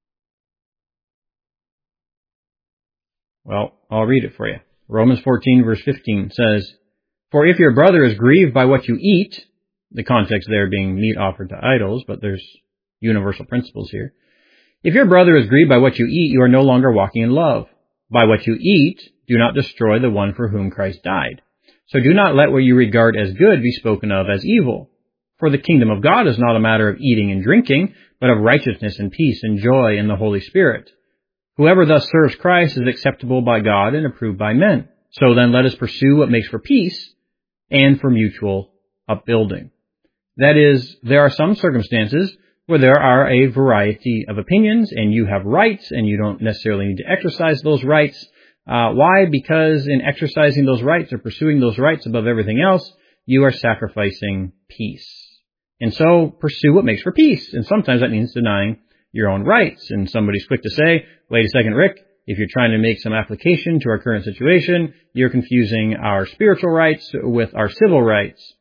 Well, I'll read it for you. Romans fourteen verse fifteen says, "For if your brother is grieved by what you eat," the context there being meat offered to idols, but there's universal principles here. "If your brother is grieved by what you eat, you are no longer walking in love. By what you eat, do not destroy the one for whom Christ died. So do not let what you regard as good be spoken of as evil. For the kingdom of God is not a matter of eating and drinking, but of righteousness and peace and joy in the Holy Spirit. Whoever thus serves Christ is acceptable by God and approved by men. So then let us pursue what makes for peace and for mutual upbuilding." That is, there are some circumstances where there are a variety of opinions and you have rights and you don't necessarily need to exercise those rights. Uh, why? Because in exercising those rights or pursuing those rights above everything else, you are sacrificing peace. And so pursue what makes for peace. And sometimes that means denying your own rights. And somebody's quick to say, wait a second, Rick, if you're trying to make some application to our current situation, you're confusing our spiritual rights with our civil rights.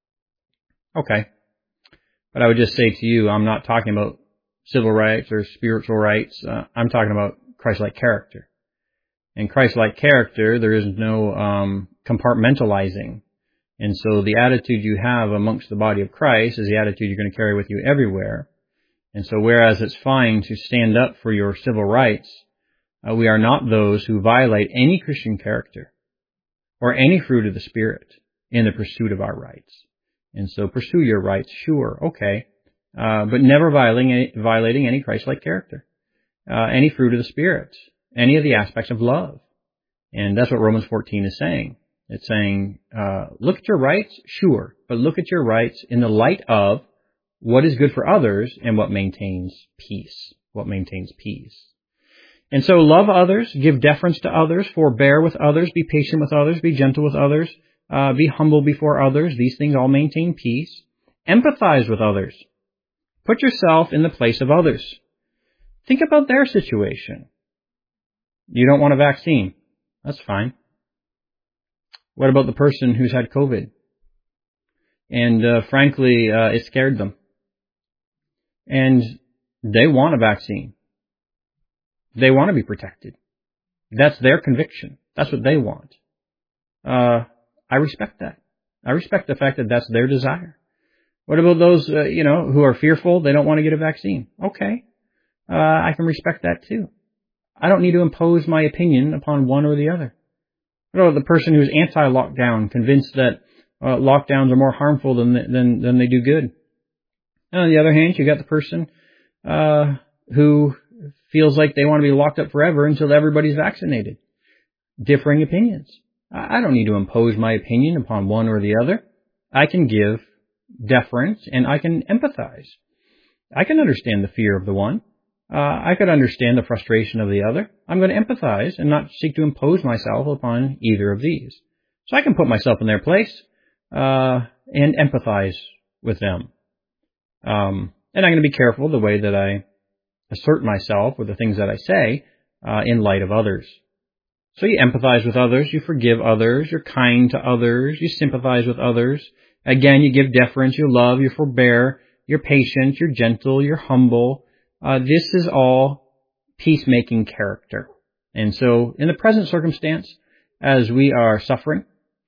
Okay. But I would just say to you, I'm not talking about civil rights or spiritual rights. Uh, I'm talking about Christ-like character. In Christ-like character, there is no um, compartmentalizing. And so the attitude you have amongst the body of Christ is the attitude you're going to carry with you everywhere. And so whereas it's fine to stand up for your civil rights, uh, we are not those who violate any Christian character or any fruit of the Spirit in the pursuit of our rights. And so pursue your rights, sure, okay, uh, but never violating any, violating any Christ-like character, uh, any fruit of the Spirit, any of the aspects of love. And that's what Romans fourteen is saying. It's saying, uh, look at your rights, sure, but look at your rights in the light of what is good for others and what maintains peace, what maintains peace. And so love others, give deference to others, forbear with others, be patient with others, be gentle with others, Uh, be humble before others. These things all maintain peace. Empathize with others. Put yourself in the place of others. Think about their situation. You don't want a vaccine. That's fine. What about the person who's had COVID? And uh, frankly, uh, it scared them. And they want a vaccine. They want to be protected. That's their conviction. That's what they want. Uh, I respect that. I respect the fact that that's their desire. What about those, uh, you know, who are fearful? They don't want to get a vaccine. Okay. Uh, I can respect that too. I don't need to impose my opinion upon one or the other. What about the person who's anti-lockdown, convinced that uh, lockdowns are more harmful than, than, than they do good? And on the other hand, you got the person, uh, who feels like they want to be locked up forever until everybody's vaccinated. Differing opinions. I don't need to impose my opinion upon one or the other. I can give deference and I can empathize. I can understand the fear of the one. Uh, I could understand the frustration of the other. I'm going to empathize and not seek to impose myself upon either of these. So I can put myself in their place uh, and empathize with them. Um, and I'm going to be careful the way that I assert myself with the things that I say uh, in light of others. So you empathize with others, you forgive others, you're kind to others, you sympathize with others. Again, you give deference, you love, you forbear, you're patient, you're gentle, you're humble. Uh, this is all peacemaking character. And so in the present circumstance, as we are suffering,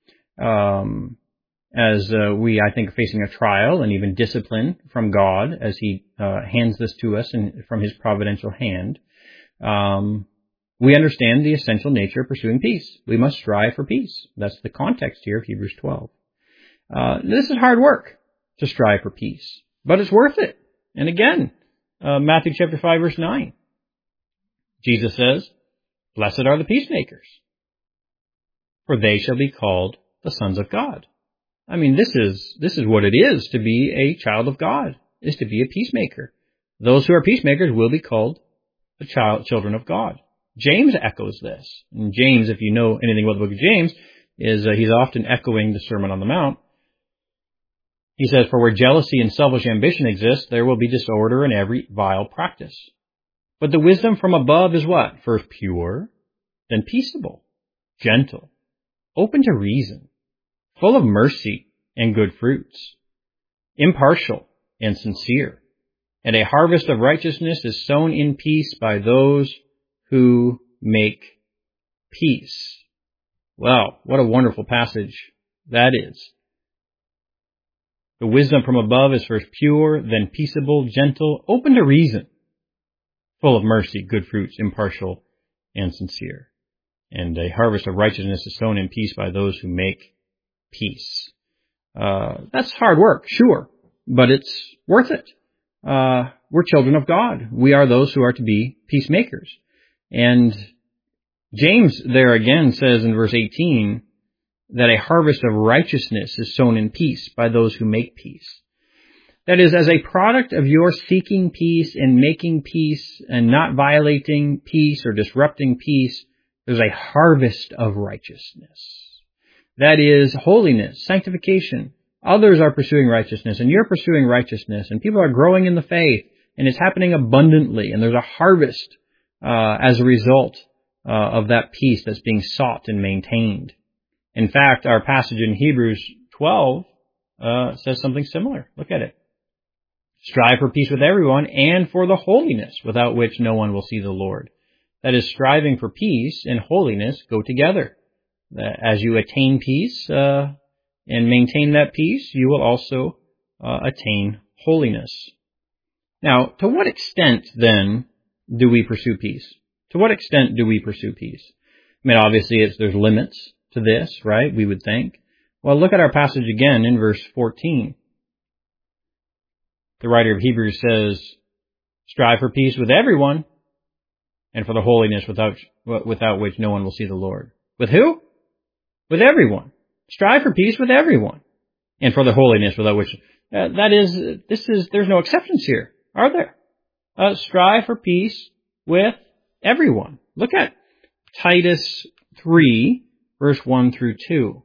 um, as uh, we, I think, are facing a trial and even discipline from God as He uh, hands this to us in, from His providential hand, um, we understand the essential nature of pursuing peace. We must strive for peace. That's the context here of Hebrews twelve. Uh, this is hard work to strive for peace, but it's worth it. And again, uh, Matthew chapter five, verse nine. Jesus says, "Blessed are the peacemakers, for they shall be called the sons of God." I mean, this is this is what it is to be a child of God, is to be a peacemaker. Those who are peacemakers will be called the child, children of God. James echoes this. And James, if you know anything about the book of James, is uh, he's often echoing the Sermon on the Mount. He says, "For where jealousy and selfish ambition exist, there will be disorder in every vile practice. But the wisdom from above is what? First pure, then peaceable, gentle, open to reason, full of mercy and good fruits, impartial and sincere. And a harvest of righteousness is sown in peace by those who make peace." Wow, what a wonderful passage that is. The wisdom from above is first pure, then peaceable, gentle, open to reason, full of mercy, good fruits, impartial, and sincere. And a harvest of righteousness is sown in peace by those who make peace. Uh, that's hard work, sure, but it's worth it. Uh, we're children of God. We are those who are to be peacemakers. And James there again says in verse eighteen that a harvest of righteousness is sown in peace by those who make peace. That is, as a product of your seeking peace and making peace and not violating peace or disrupting peace, there's a harvest of righteousness. That is holiness, sanctification. Others are pursuing righteousness, and you're pursuing righteousness, and people are growing in the faith, and it's happening abundantly, and there's a harvest uh, as a result uh, of that peace that's being sought and maintained. In fact, our passage in Hebrews twelve uh, says something similar. Look at it. "Strive for peace with everyone and for the holiness without which no one will see the Lord." That is, striving for peace and holiness go together. As you attain peace uh, and maintain that peace, you will also uh, attain holiness. Now, to what extent, then, do we pursue peace? To what extent do we pursue peace? I mean, obviously, it's, there's limits to this, right? We would think. Well, look at our passage again in verse fourteen. The writer of Hebrews says, "Strive for peace with everyone and for the holiness without, without which no one will see the Lord." With who? With everyone. Strive for peace with everyone and for the holiness without which, uh, that is, this is, there's no exceptions here, are there? Uh, strive for peace with everyone. Look at Titus three, verse one through two.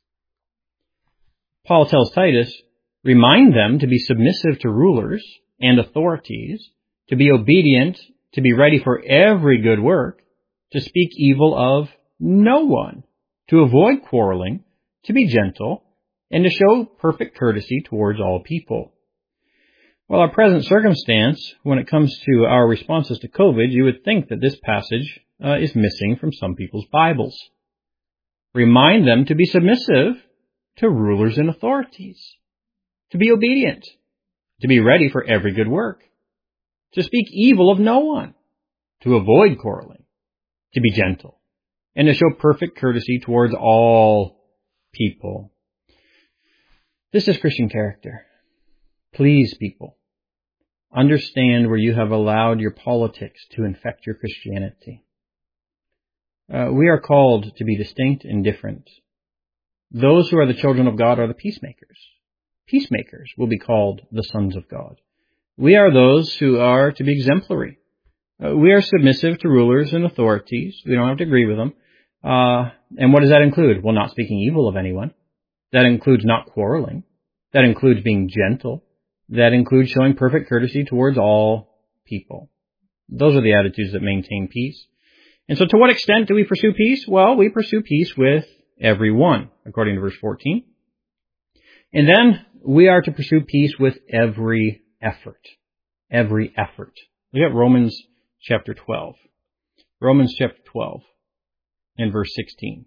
Paul tells Titus, "Remind them to be submissive to rulers and authorities, to be obedient, to be ready for every good work, to speak evil of no one, to avoid quarreling, to be gentle, and to show perfect courtesy towards all people." Well, our present circumstance, when it comes to our responses to COVID, you would think that this passage uh, is missing from some people's Bibles. Remind them to be submissive to rulers and authorities, to be obedient, to be ready for every good work, to speak evil of no one, to avoid quarreling, to be gentle, and to show perfect courtesy towards all people. This is Christian character. Please, people, understand where you have allowed your politics to infect your Christianity. Uh, we are called to be distinct and different. Those who are the children of God are the peacemakers. Peacemakers will be called the sons of God. We are those who are to be exemplary. Uh, we are submissive to rulers and authorities. We don't have to agree with them. Uh, and what does that include? Well, not speaking evil of anyone. That includes not quarreling. That includes being gentle. That includes showing perfect courtesy towards all people. Those are the attitudes that maintain peace. And so to what extent do we pursue peace? Well, we pursue peace with everyone, according to verse fourteen. And then we are to pursue peace with every effort. Every effort. Look at Romans chapter twelve. Romans chapter twelve and verse sixteen.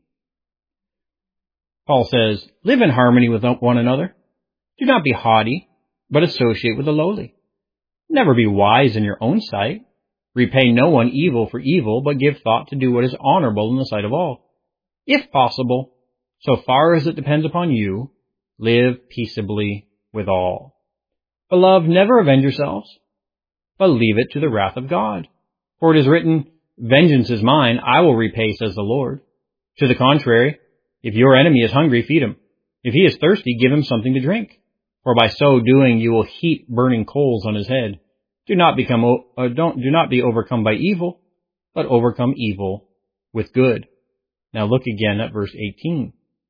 Paul says, "Live in harmony with one another. Do not be haughty, but associate with the lowly. Never be wise in your own sight. Repay no one evil for evil, but give thought to do what is honorable in the sight of all. If possible, so far as it depends upon you, live peaceably with all. Beloved, never avenge yourselves, but leave it to the wrath of God. For it is written, 'Vengeance is mine, I will repay, says the Lord.' To the contrary, if your enemy is hungry, feed him. If he is thirsty, give him something to drink. For by so doing, you will heap burning coals on his head. Do not become, uh, don't, do not be overcome by evil, but overcome evil with good." Now look again at verse eighteen.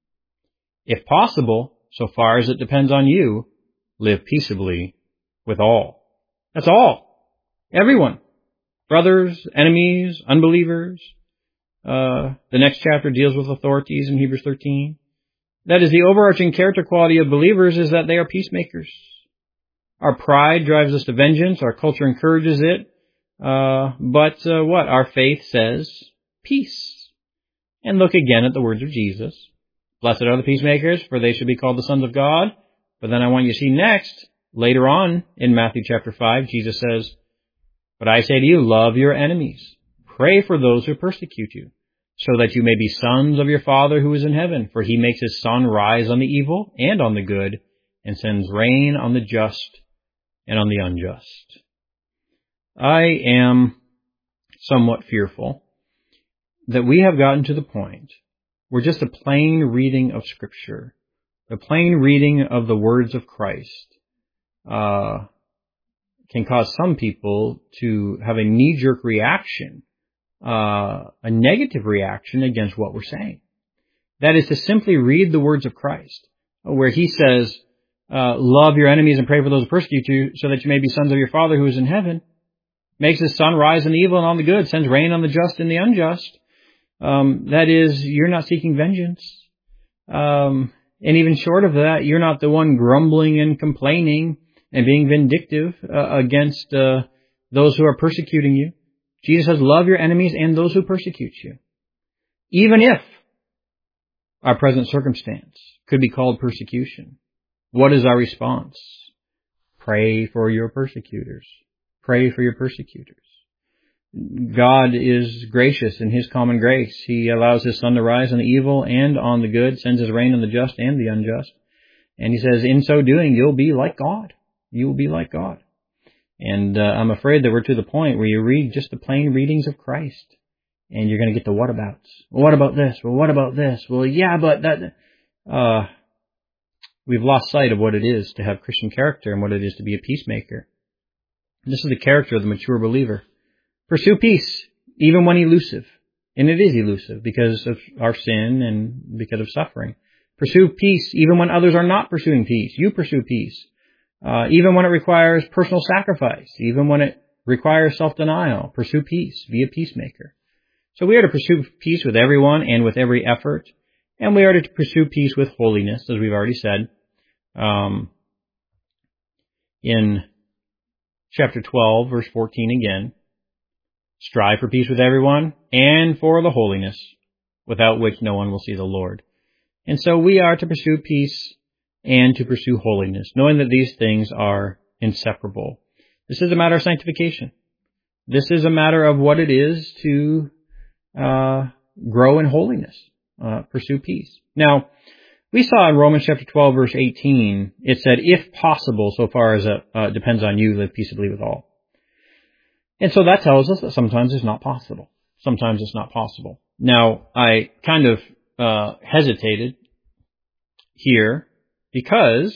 If possible, so far as it depends on you, live peaceably with all. That's all. Everyone. Brothers, enemies, unbelievers. Uh, the next chapter deals with authorities in Hebrews thirteen. That is, the overarching character quality of believers is that they are peacemakers. Our pride drives us to vengeance. Our culture encourages it. Uh, but uh, what? Our faith says peace. And look again at the words of Jesus. Blessed are the peacemakers, for they should be called the sons of God. But then I want you to see next, later on in Matthew chapter five, Jesus says, but I say to you, love your enemies. Pray for those who persecute you, so that you may be sons of your Father who is in heaven. For he makes his sun rise on the evil and on the good, and sends rain on the just and on the unjust. I am somewhat fearful that we have gotten to the point where just a plain reading of Scripture, the plain reading of the words of Christ, uh, can cause some people to have a knee-jerk reaction, uh, a negative reaction against what we're saying. That is to simply read the words of Christ, where he says, uh, love your enemies and pray for those who persecute you, so that you may be sons of your Father who is in heaven. Makes his sun rise on the evil and on the good, sends rain on the just and the unjust. Um, that is, you're not seeking vengeance. Um, and even short of that, you're not the one grumbling and complaining and being vindictive uh, against uh, those who are persecuting you. Jesus says, love your enemies and those who persecute you. Even if our present circumstance could be called persecution, what is our response? Pray for your persecutors. Pray for your persecutors. God is gracious in his common grace. He allows his sun to rise on the evil and on the good, sends his rain on the just and the unjust. And he says, in so doing, you'll be like God. You will be like God. And uh, I'm afraid that we're to the point where you read just the plain readings of Christ, and you're going to get the whatabouts. Well, what about this? Well, what about this? Well, yeah, but that... Uh, we've lost sight of what it is to have Christian character and what it is to be a peacemaker. This is the character of the mature believer. Pursue peace, even when elusive. And it is elusive because of our sin and because of suffering. Pursue peace, even when others are not pursuing peace. You pursue peace. Uh, even when it requires personal sacrifice, even when it requires self-denial, pursue peace. Be a peacemaker. So we are to pursue peace with everyone and with every effort. And we are to pursue peace with holiness, as we've already said. Um, in chapter twelve, verse fourteen again, strive for peace with everyone and for the holiness, without which no one will see the Lord. And so we are to pursue peace and to pursue holiness, knowing that these things are inseparable. This is a matter of sanctification. This is a matter of what it is to uh, grow in holiness, uh, pursue peace. Now, we saw in Romans chapter twelve, verse eighteen, it said, if possible, so far as it uh, depends on you, live peaceably with all. And so that tells us that sometimes it's not possible. Sometimes it's not possible. Now, I kind of uh, hesitated here because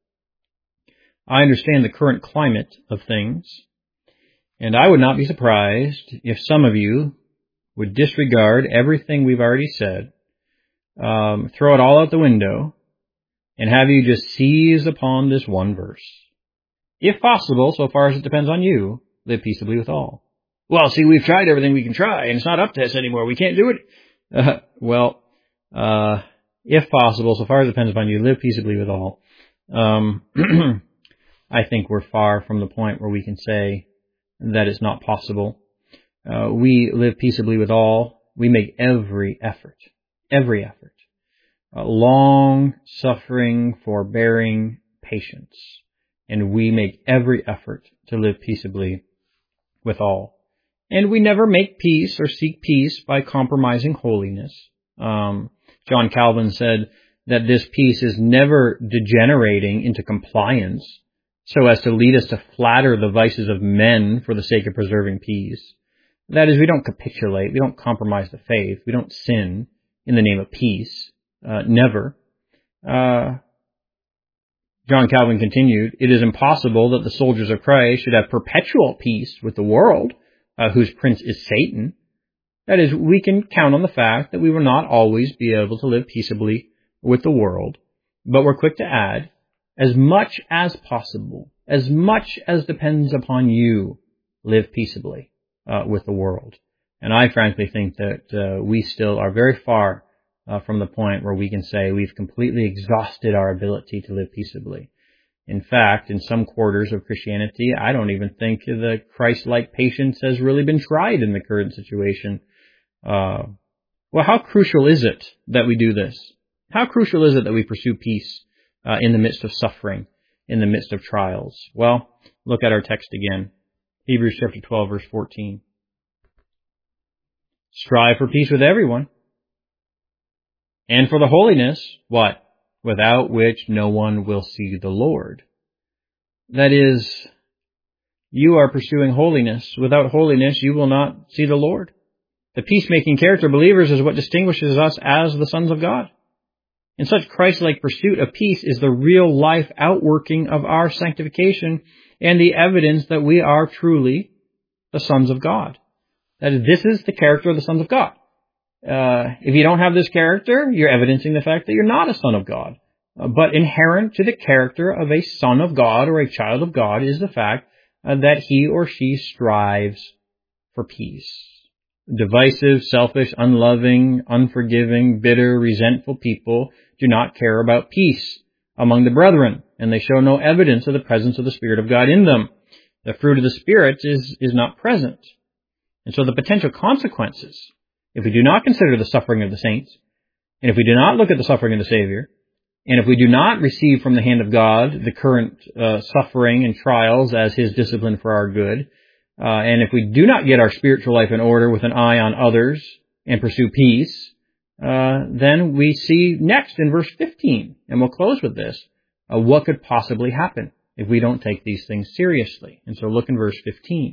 I understand the current climate of things, and I would not be surprised if some of you would disregard everything we've already said, um, throw it all out the window, and have you just seize upon this one verse. If possible, so far as it depends on you, live peaceably with all. Well, see, we've tried everything we can try, and it's not up to us anymore. We can't do it. Uh, well, uh, if possible, so far as it depends upon you, live peaceably with all. Um, I think we're far from the point where we can say that it's not possible. Uh, we live peaceably with all. We make every effort, every effort, uh, long suffering, forbearing patience, and we make every effort to live peaceably with all. And we never make peace or seek peace by compromising holiness. Um, John Calvin said that this peace is never degenerating into compliance so as to lead us to flatter the vices of men for the sake of preserving peace. That is, we don't capitulate, we don't compromise the faith, we don't sin in the name of peace. Uh, never. Uh, John Calvin continued, it is impossible that the soldiers of Christ should have perpetual peace with the world, uh, whose prince is Satan. That is, we can count on the fact that we will not always be able to live peaceably with the world, but we're quick to add, as much as possible, as much as depends upon you, live peaceably uh, with the world. And I frankly think that uh, we still are very far uh, from the point where we can say we've completely exhausted our ability to live peaceably. In fact, in some quarters of Christianity, I don't even think the Christ-like patience has really been tried in the current situation. Uh, well, how crucial is it that we do this? How crucial is it that we pursue peace uh, in the midst of suffering, in the midst of trials? Well, look at our text again. Hebrews chapter twelve, verse fourteen. Strive for peace with everyone, and for the holiness, what? Without which no one will see the Lord. That is, you are pursuing holiness. Without holiness, you will not see the Lord. The peacemaking character of believers is what distinguishes us as the sons of God. In such Christ-like pursuit of peace is the real life outworking of our sanctification and the evidence that we are truly the sons of God. That is, this is the character of the sons of God. Uh, if you don't have this character, you're evidencing the fact that you're not a son of God. Uh, but inherent to the character of a son of God or a child of God is the fact uh, that he or she strives for peace. Divisive, selfish, unloving, unforgiving, bitter, resentful people do not care about peace among the brethren, and they show no evidence of the presence of the Spirit of God in them. The fruit of the Spirit is, is not present. And so the potential consequences, if we do not consider the suffering of the saints, and if we do not look at the suffering of the Savior, and if we do not receive from the hand of God the current uh, suffering and trials as His discipline for our good, uh, and if we do not get our spiritual life in order with an eye on others and pursue peace, uh, then we see next in verse fifteen, and we'll close with this, uh, what could possibly happen if we don't take these things seriously. And so look in verse fifteen.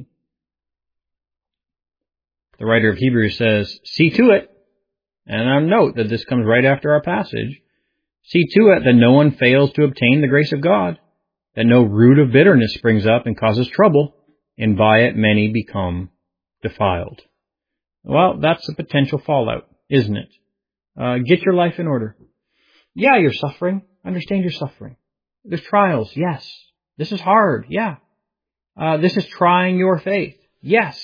The writer of Hebrews says, see to it, and I note that this comes right after our passage, see to it that no one fails to obtain the grace of God, that no root of bitterness springs up and causes trouble, and by it many become defiled. Well, that's a potential fallout, isn't it? Uh, get your life in order. Yeah, you're suffering. Understand you're suffering. There's trials, yes. This is hard, yeah. Uh, this is trying your faith, yes.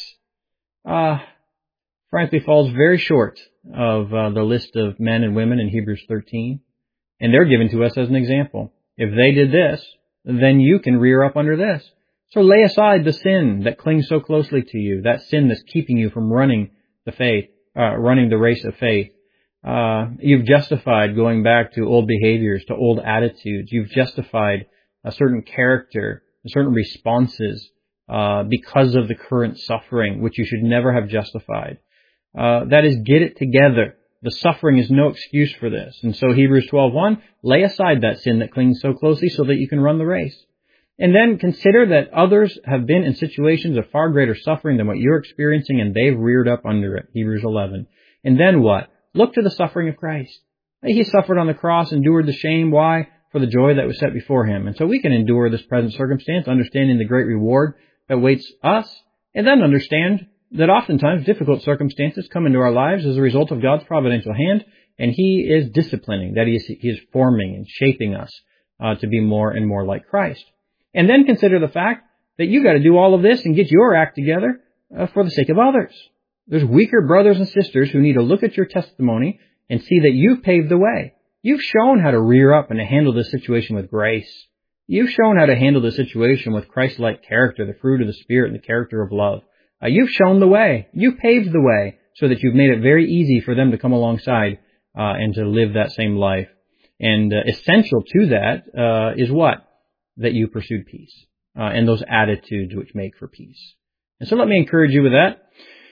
Uh, frankly, falls very short of uh, the list of men and women in Hebrews thirteen. And they're given to us as an example. If they did this, then you can rear up under this. So lay aside the sin that clings so closely to you, that sin that's keeping you from running the faith, uh, running the race of faith. Uh, you've justified going back to old behaviors, to old attitudes. You've justified a certain character, certain responses, uh, because of the current suffering, which you should never have justified. Uh, that is, get it together. The suffering is no excuse for this. And so Hebrews twelve one, lay aside that sin that clings so closely so that you can run the race. And then consider that others have been in situations of far greater suffering than what you're experiencing, and they've reared up under it. Hebrews eleven. And then what? Look to the suffering of Christ. He suffered on the cross, endured the shame. Why? For the joy that was set before him. And so we can endure this present circumstance, understanding the great reward that waits us, and then understand that oftentimes difficult circumstances come into our lives as a result of God's providential hand, and He is disciplining, that He is, he is forming and shaping us uh, to be more and more like Christ. And then consider the fact that you got to do all of this and get your act together uh, for the sake of others. There's weaker brothers and sisters who need to look at your testimony and see that you've paved the way. You've shown how to rear up and to handle this situation with grace. You've shown how to handle the situation with Christ-like character, the fruit of the Spirit and the character of love. Uh, you've shown the way. You paved the way so that you've made it very easy for them to come alongside uh, and to live that same life. And uh, essential to that uh, is what? That you pursued peace uh, and those attitudes which make for peace. And so let me encourage you with that.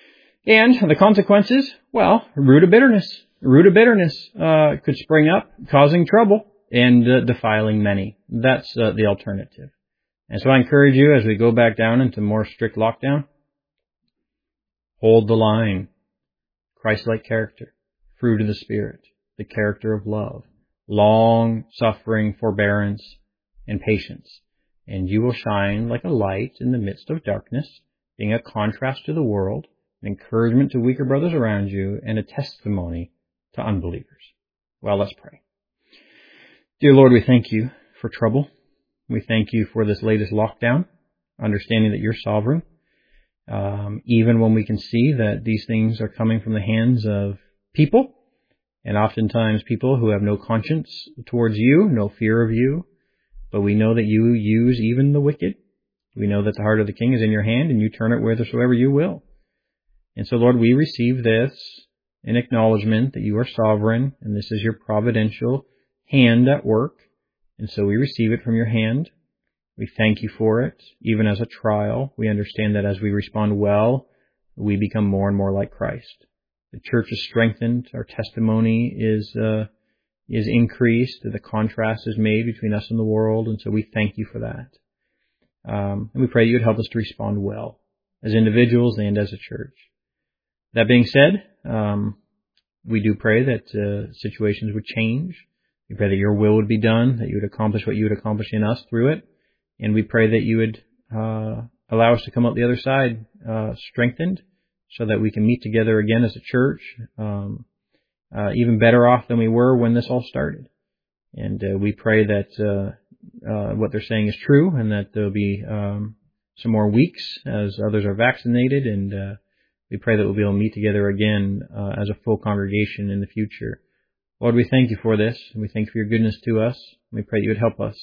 And the consequences, well, root of bitterness. Root of bitterness uh, could spring up, causing trouble and uh, defiling many. That's uh, the alternative. And so I encourage you as we go back down into more strict lockdown, hold the line. Christ-like character, fruit of the Spirit, the character of love, long suffering, forbearance, and patience. And you will shine like a light in the midst of darkness, being a contrast to the world, an encouragement to weaker brothers around you, and a testimony to unbelievers. Well, let's pray. Dear Lord, we thank you for trouble. We thank you for this latest lockdown, understanding that you're sovereign. Um, even when we can see that these things are coming from the hands of people, and oftentimes people who have no conscience towards you, no fear of you, but we know that you use even the wicked. We know that the heart of the king is in your hand, and you turn it whithersoever you will. And so, Lord, we receive this in acknowledgement that you are sovereign, and this is your providential hand at work. And so we receive it from your hand. We thank you for it, even as a trial. We understand that as we respond well, we become more and more like Christ. The church is strengthened. Our testimony is uh, is increased. The contrast is made between us and the world. And so we thank you for that. Um, and we pray you would help us to respond well as individuals and as a church. That being said, um, we do pray that uh, situations would change. We pray that your will would be done, that you would accomplish what you would accomplish in us through it. And we pray that you would uh, allow us to come out the other side uh, strengthened so that we can meet together again as a church, um, uh, even better off than we were when this all started. And uh, we pray that uh, uh, what they're saying is true, and that there'll be um, some more weeks as others are vaccinated. And uh, we pray that we'll be able to meet together again uh, as a full congregation in the future. Lord, we thank you for this, and we thank you for your goodness to us. We pray that you would help us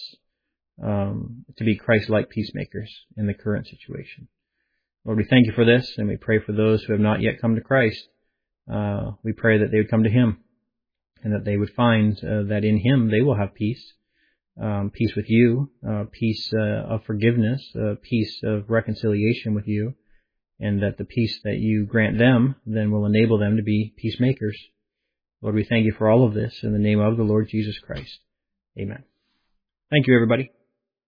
um, to be Christ-like peacemakers in the current situation. Lord, we thank you for this, and we pray for those who have not yet come to Christ. Uh, we pray that they would come to him, and that they would find uh, that in him they will have peace, um, peace with you, uh, peace uh, of forgiveness, uh, peace of reconciliation with you, and that the peace that you grant them then will enable them to be peacemakers. Lord, we thank you for all of this in the name of the Lord Jesus Christ. Amen. Thank you, everybody.